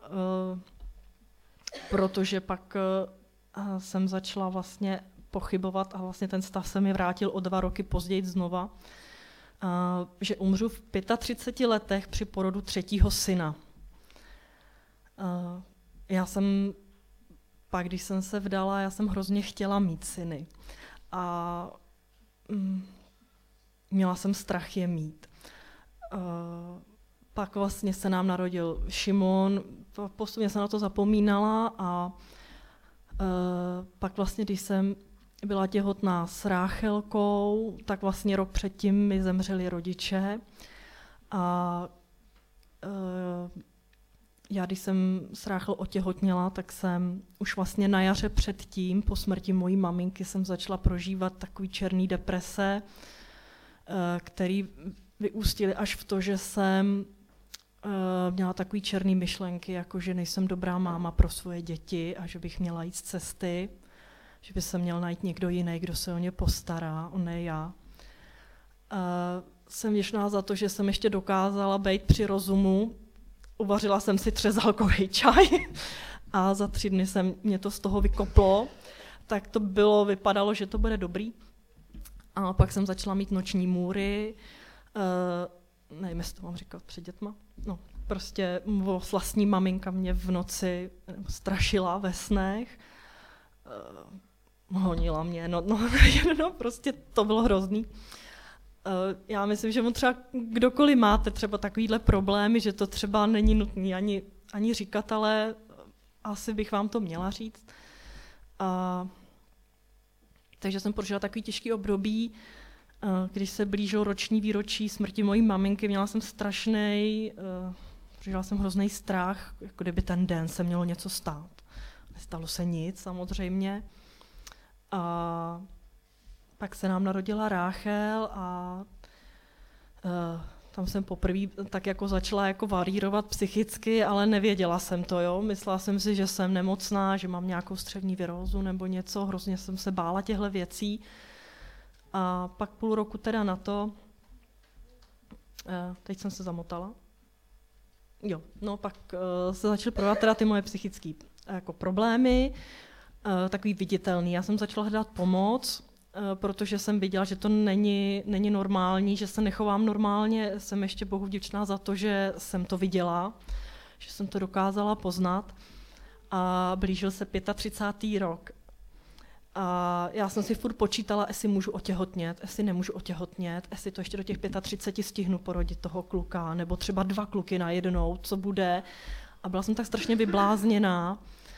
protože pak uh, jsem začala vlastně pochybovat a vlastně ten stav se mi vrátil o dva roky později znova, uh, že umřu v třiceti pěti letech při porodu třetího syna. Uh, já jsem, pak když jsem se vdala, já jsem hrozně chtěla mít syny. A mm, měla jsem strach je mít. Uh, pak vlastně se nám narodil Šimon, postupně jsem na to zapomínala a uh, pak vlastně, když jsem byla těhotná s Ráchelkou, tak vlastně rok předtím mi zemřeli rodiče. A uh, já, když jsem s Ráchel otěhotněla, tak jsem už vlastně na jaře předtím, po smrti mojí maminky, jsem začala prožívat takový černý deprese, který vyústily až v to, že jsem měla takový černý myšlenky, jako že nejsem dobrá máma pro svoje děti a že bych měla jít z cesty, že by se měl najít někdo jiný, kdo se o ně postará, on ne já. Jsem vděčná za to, že jsem ještě dokázala být při rozumu. Uvařila jsem si třezalkový čaj a za tři dny jsem mě to z toho vykoplo. Tak to bylo, vypadalo, že to bude dobrý. A pak jsem začala mít noční můry, uh, nevím, jestli to mám říkat před dětma, no, prostě vlastní maminka mě v noci strašila ve snech, uh, honila mě, no, no, no, prostě to bylo hrozný. Uh, já myslím, že třeba kdokoliv máte třeba takovýhle problémy, že to třeba není nutné ani, ani říkat, ale asi bych vám to měla říct. Uh, takže jsem prožila takový těžký období, uh, když se blížilo roční výročí smrti mojí maminky, měla jsem strašnej, uh, prožila jsem hrozný strach, jako kdyby ten den se mělo něco stát. Nestalo se nic samozřejmě. A pak se nám narodila Ráchel a uh, tam jsem poprvé tak jako začala jako varírovat psychicky, ale nevěděla jsem to, jo. Myslela jsem si, že jsem nemocná, že mám nějakou střevní virózu nebo něco, hrozně jsem se bála těchto věcí. A pak půl roku teda na to, uh, teď jsem se zamotala, jo, no pak uh, se začaly projevovat teda ty moje psychické jako problémy, uh, takový viditelný. Já jsem začala hledat pomoc, protože jsem viděla, že to není, není normální, že se nechovám normálně. Jsem ještě Bohu vděčná za to, že jsem to viděla, že jsem to dokázala poznat. A blížil se třicátý pátý rok. A já jsem si furt počítala, jestli můžu otěhotnět, jestli nemůžu otěhotnět, jestli to ještě do těch třiceti pěti stihnu porodit toho kluka, nebo třeba dva kluky najednou, co bude. A byla jsem tak strašně vyblázněná.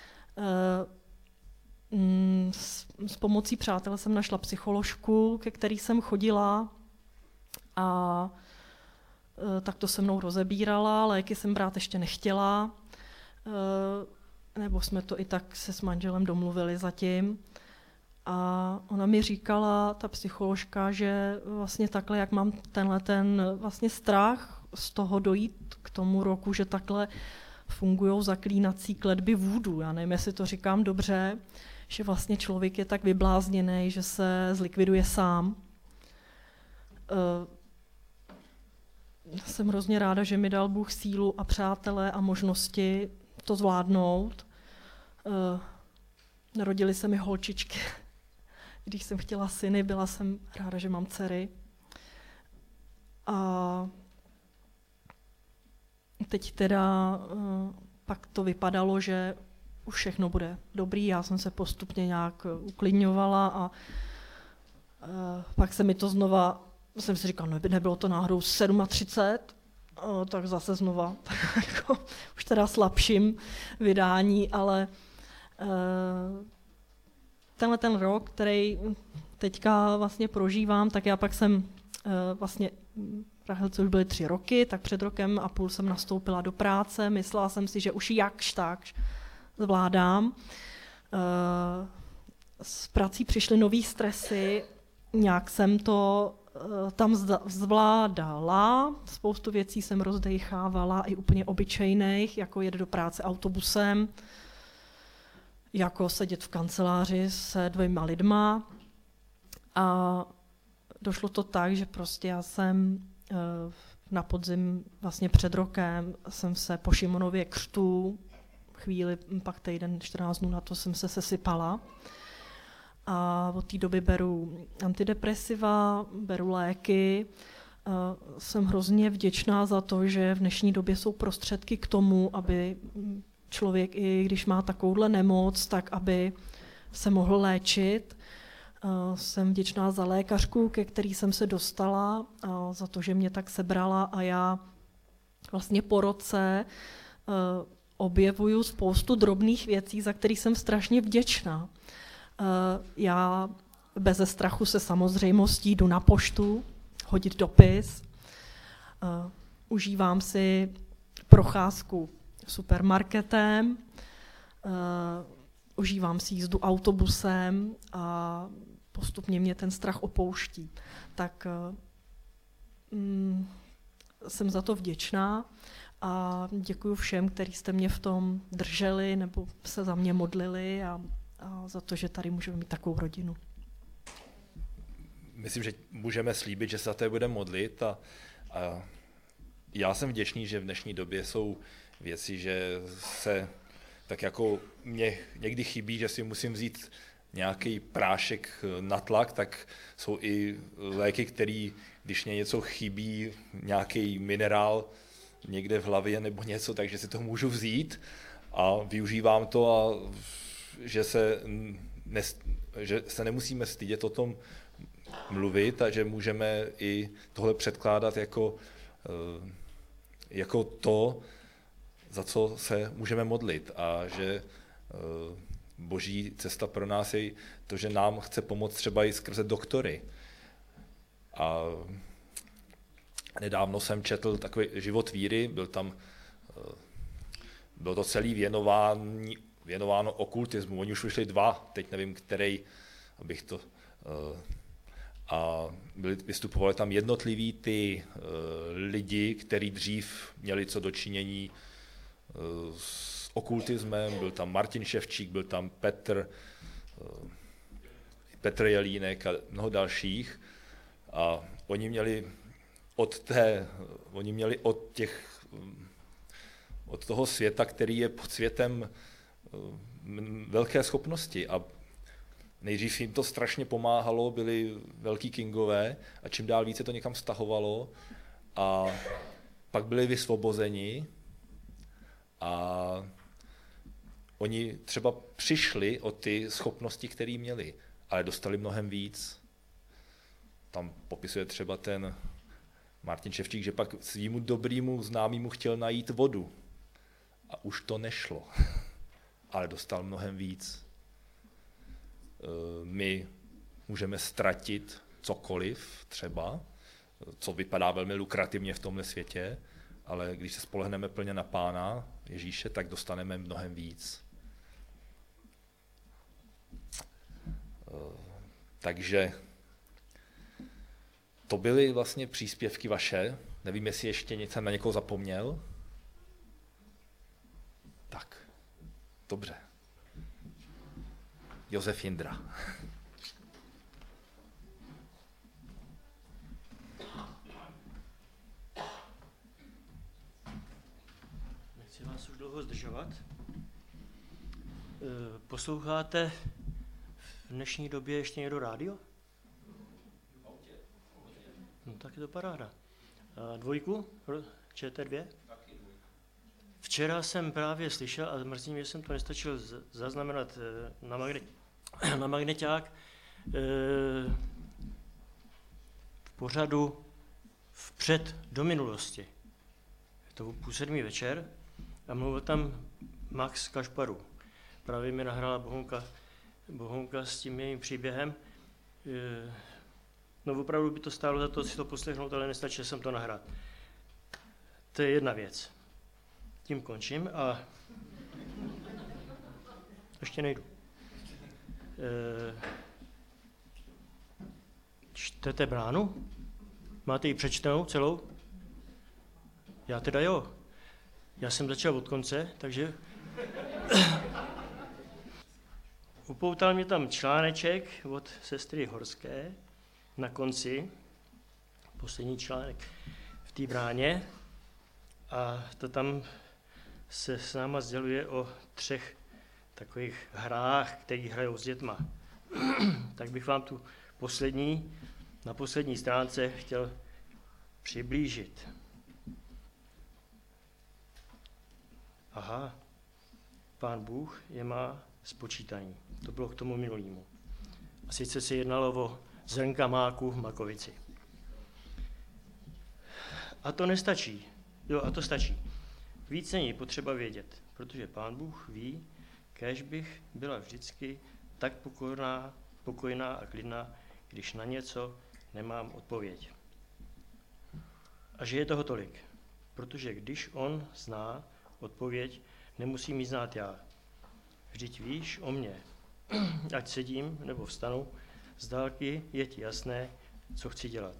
S, s pomocí přátel jsem našla psycholožku, ke který jsem chodila a e, tak to se mnou rozebírala, léky jsem brát ještě nechtěla, e, nebo jsme to i tak se s manželem domluvili zatím. A ona mi říkala, ta psycholožka, že vlastně takhle, jak mám tenhle ten vlastně strach z toho dojít k tomu roku, že takhle fungujou zaklínací kletby vůdu. Já nevím, jestli to říkám dobře, že vlastně člověk je tak vyblázněný, že se zlikviduje sám. Uh, jsem hrozně ráda, že mi dal Bůh sílu a přátelé a možnosti to zvládnout. Uh, narodily se mi holčičky. Když jsem chtěla syny, byla jsem ráda, že mám dcery. A teď teda uh, pak to vypadalo, že už všechno bude dobrý, já jsem se postupně nějak uklidňovala a uh, pak se mi to znova, jsem si říkala, no, nebylo to náhodou třicet sedm, uh, tak zase znova, jako, už teda slabším vydání, ale uh, tenhle ten rok, který teďka vlastně prožívám, tak já pak jsem uh, vlastně, Rachelce už byly tři roky, tak před rokem a půl jsem nastoupila do práce, myslela jsem si, že už jakž takž zvládám. S prací přišly nový stresy, nějak jsem to tam zvládala, spoustu věcí jsem rozdechávala, i úplně obyčejných, jako jet do práce autobusem, jako sedět v kanceláři se dvěma lidma. A došlo to tak, že prostě já jsem na podzim, vlastně před rokem, jsem se po Šimonově křtu, chvíli, pak týden, čtrnáct dnů na to jsem se sesypala. A od té doby beru antidepresiva, beru léky. Jsem hrozně vděčná za to, že v dnešní době jsou prostředky k tomu, aby člověk, i když má takovouhle nemoc, tak aby se mohl léčit. Jsem vděčná za lékařku, ke který jsem se dostala, za to, že mě tak sebrala a já vlastně po roce objevuju spoustu drobných věcí, za který jsem strašně vděčná. Já beze strachu se samozřejmostí jdu na poštu, hodit dopis, užívám si procházku supermarketem, užívám si jízdu autobusem a postupně mě ten strach opouští. Tak mm, jsem za to vděčná a děkuji všem, kteří jste mě v tom drželi nebo se za mě modlili a, a za to, že tady můžeme mít takovou rodinu. Myslím, že můžeme slíbit, že se za to budeme modlit a, a já jsem vděčný, že v dnešní době jsou věci, že se tak jako mě někdy chybí, že si musím vzít nějaký prášek na tlak, tak jsou i léky, které, když mě něco chybí, nějaký minerál někde v hlavě nebo něco, takže si to můžu vzít a využívám to a že se, ne, že se nemusíme stydět o tom mluvit a že můžeme i tohle předkládat jako, jako to, za co se můžeme modlit a že Boží cesta pro nás je to, že nám chce pomoct třeba i skrze doktory. A nedávno jsem četl takový Život víry, byl tam, bylo to celý věnování, věnováno okultismu. Oni už vyšli dva, teď nevím, který, abych to... A byli, vystupovali tam jednotliví ty lidi, kteří dřív měli co dočinění s okultismem, byl tam Martin Ševčík, byl tam Petr, Petr Jelínek a mnoho dalších. A oni měli od té, oni měli od těch, od toho světa, který je pod světem, velké schopnosti a nejdřív jim to strašně pomáhalo, byli velký kingové a čím dál více to někam stahovalo a pak byli vysvobozeni a oni třeba přišli o ty schopnosti, které měli, ale dostali mnohem víc. Tam popisuje třeba ten Martin Ševčík, že pak svýmu dobrýmu známému chtěl najít vodu a už to nešlo, ale dostal mnohem víc. My můžeme ztratit cokoliv třeba, co vypadá velmi lukrativně v tomhle světě, ale když se spolehneme plně na Pána Ježíše, tak dostaneme mnohem víc. Takže to byly vlastně příspěvky vaše. Nevím, jestli ještě něco na někoho zapomněl. Tak, dobře. Josef Jindra. Nechci vás už dlouho zdržovat. Posloucháte v dnešní době ještě někdo rádio? No tak je to paráda. A dvojku? Č T dva? Včera jsem právě slyšel, a mrzí mě, že jsem to nestačil zaznamenat na, magnet, na magneťák, v pořadu vpřed do minulosti. Je to půl sedmý večer a mluvil tam Max Kašparu. Právě mi nahrála Bohunka, Bohunka s tím jejím příběhem. No opravdu by to stálo za to si to poslechnout, ale nestačil jsem to nahrát. To je jedna věc. Tím končím a ještě nejdu. E... Čtete Bránu? Máte ji přečtenou celou? Já teda jo. Já jsem začal od konce, takže upoutal mě tam článeček od sestry Horské na konci, poslední článek v té Bráně, a to tam se s náma sděluje o třech takových hrách, které hrajou s dětma. Tak bych vám tu poslední, na poslední stránce chtěl přiblížit. Aha, Pán Bůh je má spočítaný. To bylo k tomu minulýmu. A sice se jednalo o zrnka máku v makovici. A to nestačí. Jo, a to stačí. Víc není potřeba vědět, protože Pán Bůh ví, kéž bych byla vždycky tak pokojná, pokojná a klidná, když na něco nemám odpověď. A že je toho tolik, protože když on zná odpověď, nemusím ji znát já. Vždyť víš o mně, ať sedím nebo vstanu, z dálky je ti jasné, co chci dělat.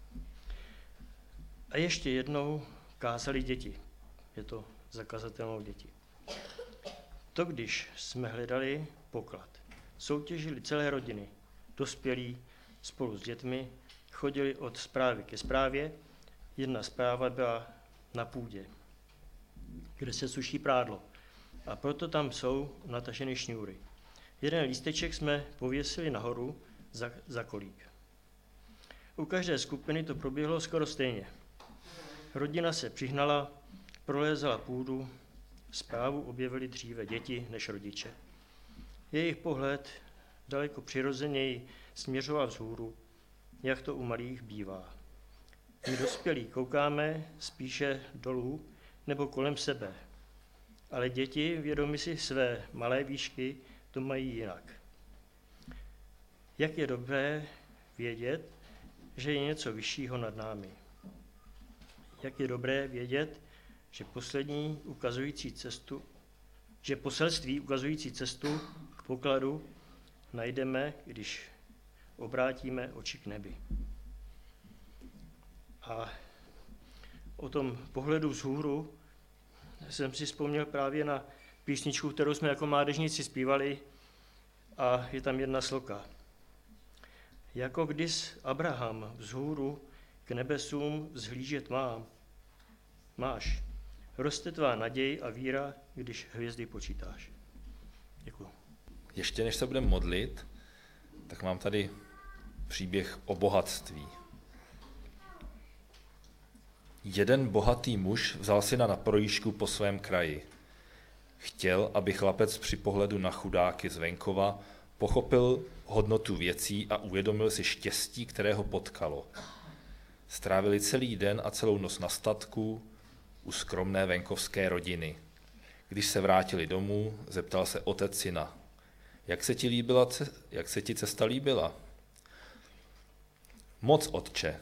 A ještě jednou kázali děti. Je to zakazatelnou děti. To, když jsme hledali poklad, soutěžili celé rodiny, dospělí spolu s dětmi, chodili od zprávy ke zprávě. Jedna zpráva byla na půdě, kde se suší prádlo. A proto tam jsou nataženy šňůry. Jeden lísteček jsme pověsili nahoru za, za kolík. U každé skupiny to proběhlo skoro stejně. Rodina se přihnala, prolézala půdu, zprávu objevili dříve děti než rodiče. Jejich pohled daleko přirozeněji směřoval vzhůru, jak to u malých bývá. My dospělí koukáme spíše dolů nebo kolem sebe, ale děti, vědomi si své malé výšky, to mají jinak. Jak je dobré vědět, že je něco vyššího nad námi. Jak je dobré vědět, že poslední ukazující cestu, že poselství ukazující cestu k pokladu najdeme, když obrátíme oči k nebi. A o tom pohledu vzhůru jsem si vzpomněl právě na písničku, kterou jsme jako mládežníci zpívali, a je tam jedna sloka. Jako když Abraham vzhůru k nebesům vzhlížet mám, máš. Roste tvá naděj a víra, když hvězdy počítáš. Děkuji. Ještě než se budeme modlit, tak mám tady příběh o bohatství. Jeden bohatý muž vzal syna na projížďku po svém kraji. Chtěl, aby chlapec při pohledu na chudáky z venkova pochopil hodnotu věcí a uvědomil si štěstí, které ho potkalo. Strávili celý den a celou noc na statku u skromné venkovské rodiny. Když se vrátili domů, zeptal se otec syna, jak se ti, líbila, jak se ti cesta líbila? Moc, otče,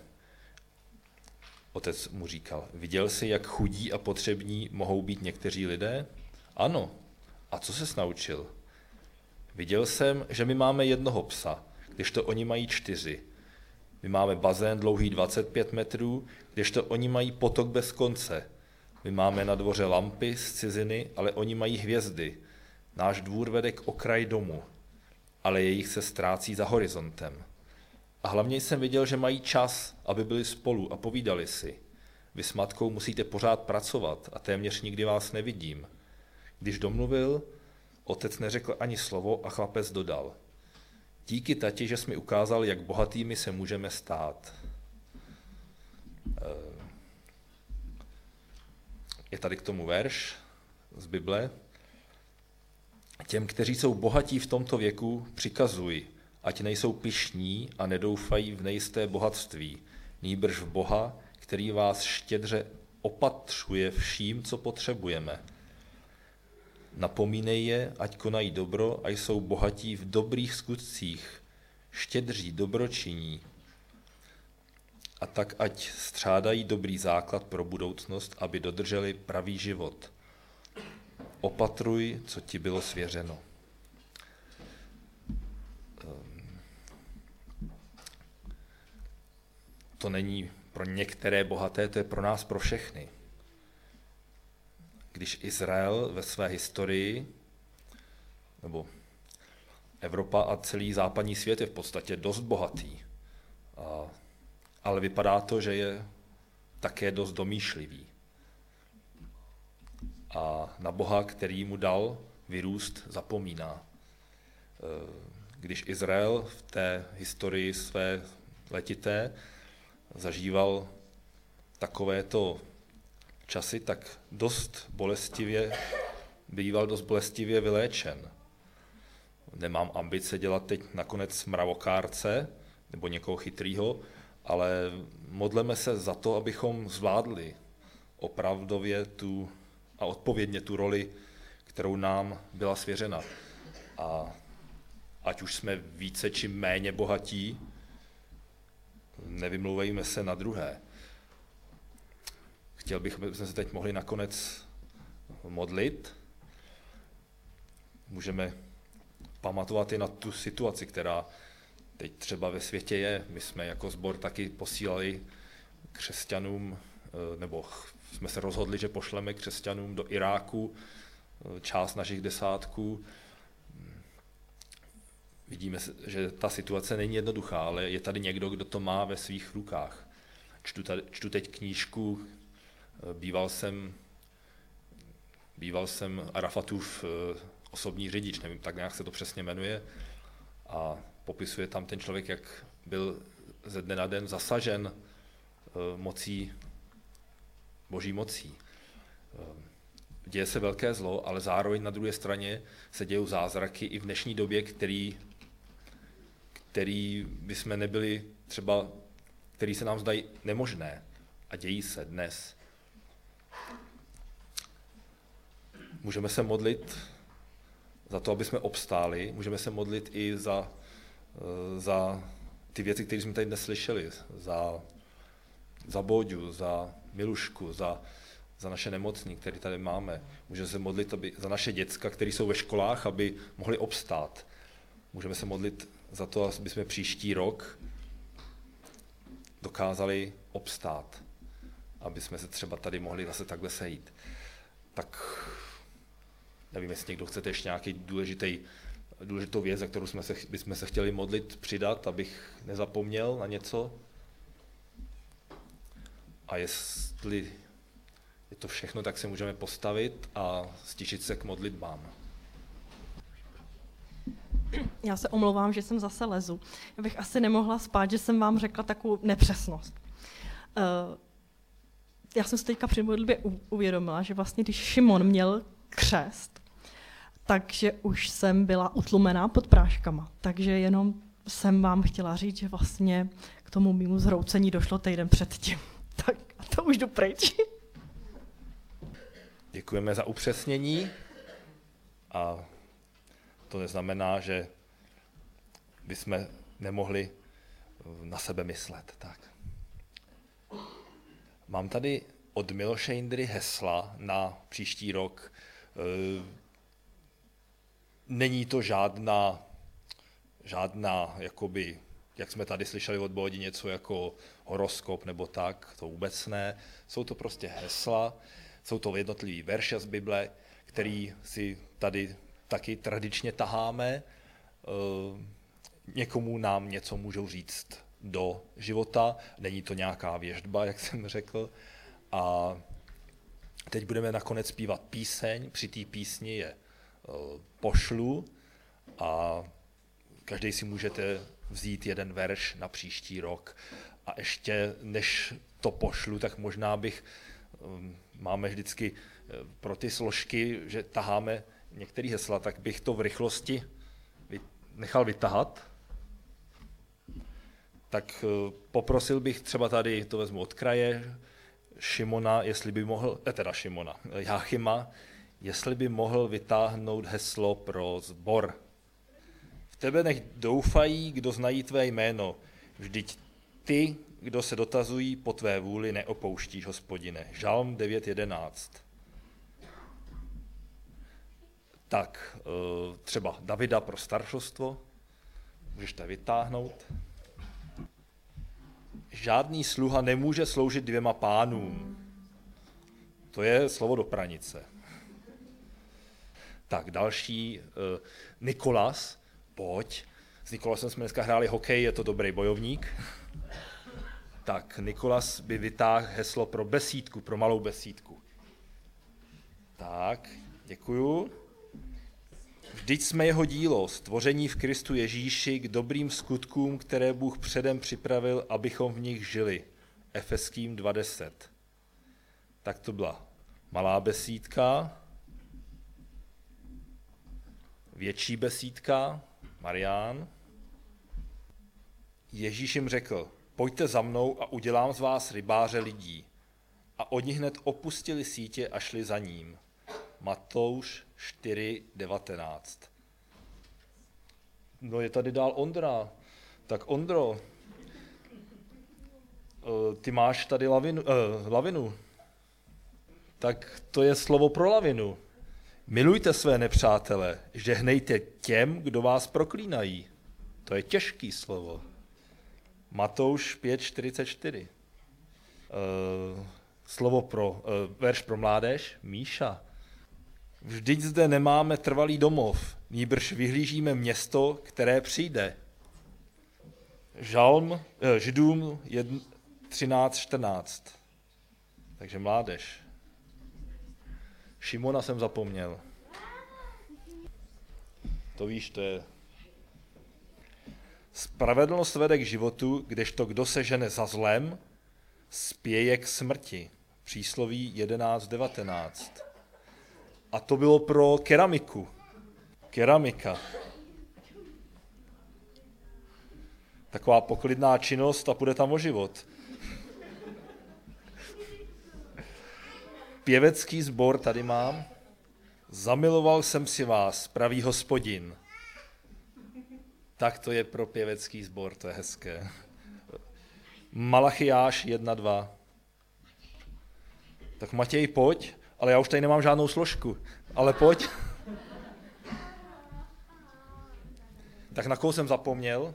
otec mu říkal, viděl jsi, jak chudí a potřební mohou být někteří lidé? Ano. A co ses naučil? Viděl jsem, že my máme jednoho psa, kdežto oni mají čtyři. My máme bazén dlouhý dvacet pět metrů, kdežto oni mají potok bez konce. My máme na dvoře lampy z ciziny, ale oni mají hvězdy. Náš dvůr vede k okraji domu, ale jejich se ztrácí za horizontem. A hlavně jsem viděl, že mají čas, aby byli spolu a povídali si. Vy s matkou musíte pořád pracovat a téměř nikdy vás nevidím. Když domluvil, otec neřekl ani slovo a chlapec dodal. Díky, tati, že jsi mi ukázal, jak bohatými se můžeme stát. Je tady k tomu verš z Bible. Těm, kteří jsou bohatí v tomto věku, přikazuj, ať nejsou pyšní a nedoufají v nejisté bohatství, nýbrž v Boha, který vás štědře opatřuje vším, co potřebujeme. Napomínej je, ať konají dobro a jsou bohatí v dobrých skutcích, štědří, dobročiní. A tak ať střádají dobrý základ pro budoucnost, aby dodrželi pravý život. Opatruj, co ti bylo svěřeno. To není pro některé bohaté, to je pro nás, pro všechny. Když Izrael ve své historii, nebo Evropa a celý západní svět je v podstatě dost bohatý, a, ale vypadá to, že je také dost domýšlivý. A na Boha, který mu dal vyrůst, zapomíná. Když Izrael v té historii své letité zažíval takovéto časy, tak dost bolestivě, býval dost bolestivě vyléčen. Nemám ambice dělat teď nakonec mravokárce nebo někoho chytrýho, ale modleme se za to, abychom zvládli opravdově tu a odpovědně tu roli, kterou nám byla svěřena. A ať už jsme více či méně bohatí, nevymlouvejme se na druhé. Chtěl bych, abychom se teď mohli nakonec modlit. Můžeme pamatovat i na tu situaci, která teď třeba ve světě je. My jsme jako sbor taky posílali křesťanům, nebo jsme se rozhodli, že pošleme křesťanům do Iráku část našich desátků. Vidíme, že ta situace není jednoduchá, ale je tady někdo, kdo to má ve svých rukách. Čtu, tady, čtu teď knížku, býval jsem, býval jsem Arafatův osobní řidič, nevím, tak nějak se to přesně jmenuje, a popisuje tam ten člověk, jak byl ze dne na den zasažen mocí, boží mocí. Děje se velké zlo, ale zároveň na druhé straně se dějou zázraky i v dnešní době, který, který bychom nebyli třeba, který se nám zdají nemožné a dějí se dnes. Můžeme se modlit za to, aby jsme obstáli, můžeme se modlit i za, za ty věci, které jsme tady dnes slyšeli, za, za Bóďu, za Milušku, za, za naše nemocní, které tady máme. Můžeme se modlit aby, za naše děcka, které jsou ve školách, aby mohli obstát. Můžeme se modlit za to, aby jsme příští rok dokázali obstát, aby jsme se třeba tady mohli zase takhle sejít. Tak nevím, jestli někdo chcete ještě nějaký důležitý, důležitou věc, za kterou jsme se, bychom se chtěli modlit, přidat, abych nezapomněl na něco. A jestli je to všechno, tak se můžeme postavit a stišit se k modlitbám. Já se omlouvám, že jsem zase lezu. Já bych asi nemohla spát, že jsem vám řekla takovou nepřesnost. Uh, já jsem si teďka při modlitbě uvědomila, že vlastně když Šimon měl křest, takže už jsem byla utlumená pod práškama. Takže jenom jsem vám chtěla říct, že vlastně k tomu mému zhroucení došlo týden předtím. Tak a to už jdu pryč. Děkujeme za upřesnění a to neznamená, že bychom nemohli na sebe myslet. Tak. Mám tady od Miloše Jindry hesla na příští rok. Není to žádná, žádná jakoby, jak jsme tady slyšeli od Bódi, něco jako horoskop nebo tak, to vůbec ne. Jsou to prostě hesla, jsou to jednotlivý verše z Bible, který si tady taky tradičně taháme. Někomu nám něco můžou říct do života, není to nějaká věštba, jak jsem řekl. A teď budeme nakonec zpívat píseň, při té písni je pošlu a každý si můžete vzít jeden verš na příští rok. A ještě než to pošlu, tak možná bych, máme vždycky pro ty složky, že taháme některé hesla, tak bych to v rychlosti nechal vytahat. Tak poprosil bych třeba tady, to vezmu od kraje, Šimona, jestli by mohl, teda Šimona, Jáchyma, jestli by mohl vytáhnout heslo pro sbor. V tebe nech doufají, kdo znají tvé jméno. Vždyť ty, kdo se dotazují po tvé vůli, neopouštíš, Hospodine. Žalm devět jedenáct. Tak třeba Davida pro staršostvo, můžeš to vytáhnout. Žádný sluha nemůže sloužit dvěma pánům. To je slovo do pranice. Tak další, Nikolas, pojď. S Nikolasem jsme dneska hráli hokej, je to dobrý bojovník. Tak Nikolas by vytáhl heslo pro besídku, pro malou besídku. Tak, děkuju. Vždyť jsme jeho dílo, stvoření v Kristu Ježíši k dobrým skutkům, které Bůh předem připravil, abychom v nich žili. Efeským dva deset. Tak to byla malá besídka, větší besídka, Marián. Ježíš jim řekl, pojďte za mnou a udělám z vás rybáře lidí. A oni hned opustili sítě a šli za ním. Matouš čtyři devatenáct. No je tady dál Ondra. Tak Ondro, ty máš tady lavinu, eh, lavinu. Tak to je slovo pro lavinu. Milujte své nepřátele, žehnejte těm, kdo vás proklínají. To je těžký slovo. Matouš pět čtyřicet čtyři. Uh, slovo pro, uh, verš pro mládež, Míša. Vždyť zde nemáme trvalý domov, nýbrž vyhlížíme město, které přijde. Žalm, uh, Židům třináct čtrnáct. Takže mládež. Šimona jsem zapomněl. To víš, to je... Spravedlnost vede k životu, kdežto kdo se žene za zlem, spěje k smrti. Přísloví jedenáct devatenáct. A to bylo pro keramiku. Keramika. Taková poklidná činnost a půjde tam o život. Pěvecký sbor tady mám. Zamiloval jsem si vás, pravý Hospodin. Tak to je pro pěvecký sbor, to je hezké. Malachiáš jedna dva. Tak Matěj, pojď, ale já už tady nemám žádnou složku. Ale pojď. Tak na koho jsem zapomněl?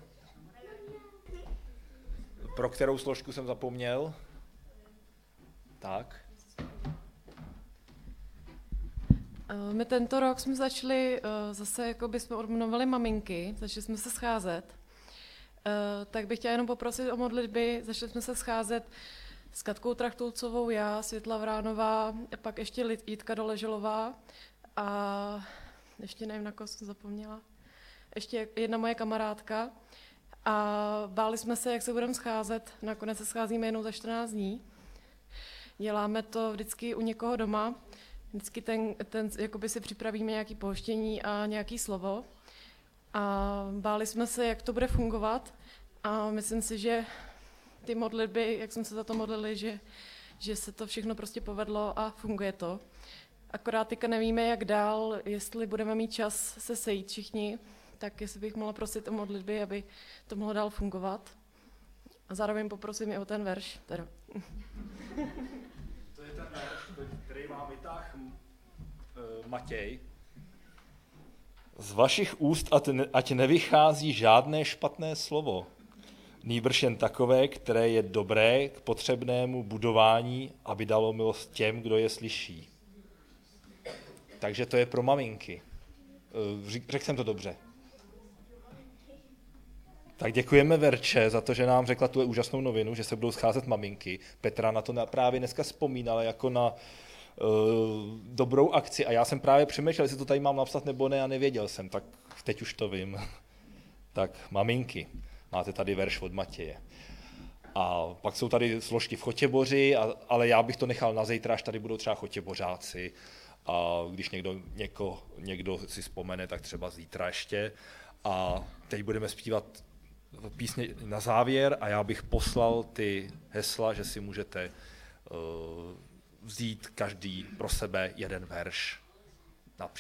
Pro kterou složku jsem zapomněl? Tak. My tento rok jsme začali, zase jako by jsme obnovili maminky, začali jsme se scházet. Tak bych chtěla jenom poprosit o modlitby, začali jsme se scházet s Katkou Trachtulcovou, já, Světla Vránová, pak ještě Jitka Doleželová a ještě nevím, na koho jsem zapomněla, ještě jedna moje kamarádka. A báli jsme se, jak se budeme scházet, nakonec se scházíme jednou za čtrnáct dní. Děláme to vždycky u někoho doma, vždycky ten, ten jakoby si připravíme nějaké pohoštění a nějaké slovo. A báli jsme se, jak to bude fungovat a myslím si, že ty modlitby, jak jsme se za to modlili, že, že se to všechno prostě povedlo a funguje to. Akorát teďka nevíme, jak dál, jestli budeme mít čas se sejít všichni, tak jestli bych mohla prosit o modlitby, aby to mohlo dál fungovat. A zároveň poprosím i o ten verš. Teda. To je ten verš, který má vytáh Matěj. Z vašich úst ať nevychází žádné špatné slovo, nýbrž jen takové, které je dobré k potřebnému budování, aby dalo milost těm, kdo je slyší. Takže to je pro maminky. Řekl jsem to dobře. Tak děkujeme Verče za to, že nám řekla tu úžasnou novinu, že se budou scházet maminky. Petra na to právě dneska vzpomínala jako na uh, dobrou akci a já jsem právě přemýšlel, jestli to tady mám napsat nebo ne a nevěděl jsem, tak teď už to vím. Tak maminky, máte tady verš od Matěje. A pak jsou tady složky v Chotěboři, a, ale já bych to nechal na zítra, až tady budou třeba Chotěbořáci. A když někdo, něko, někdo si vzpomene, tak třeba zítra ještě. A teď budeme zpívat písně na závěr a já bych poslal ty hesla, že si můžete uh, vzít každý pro sebe jeden verš.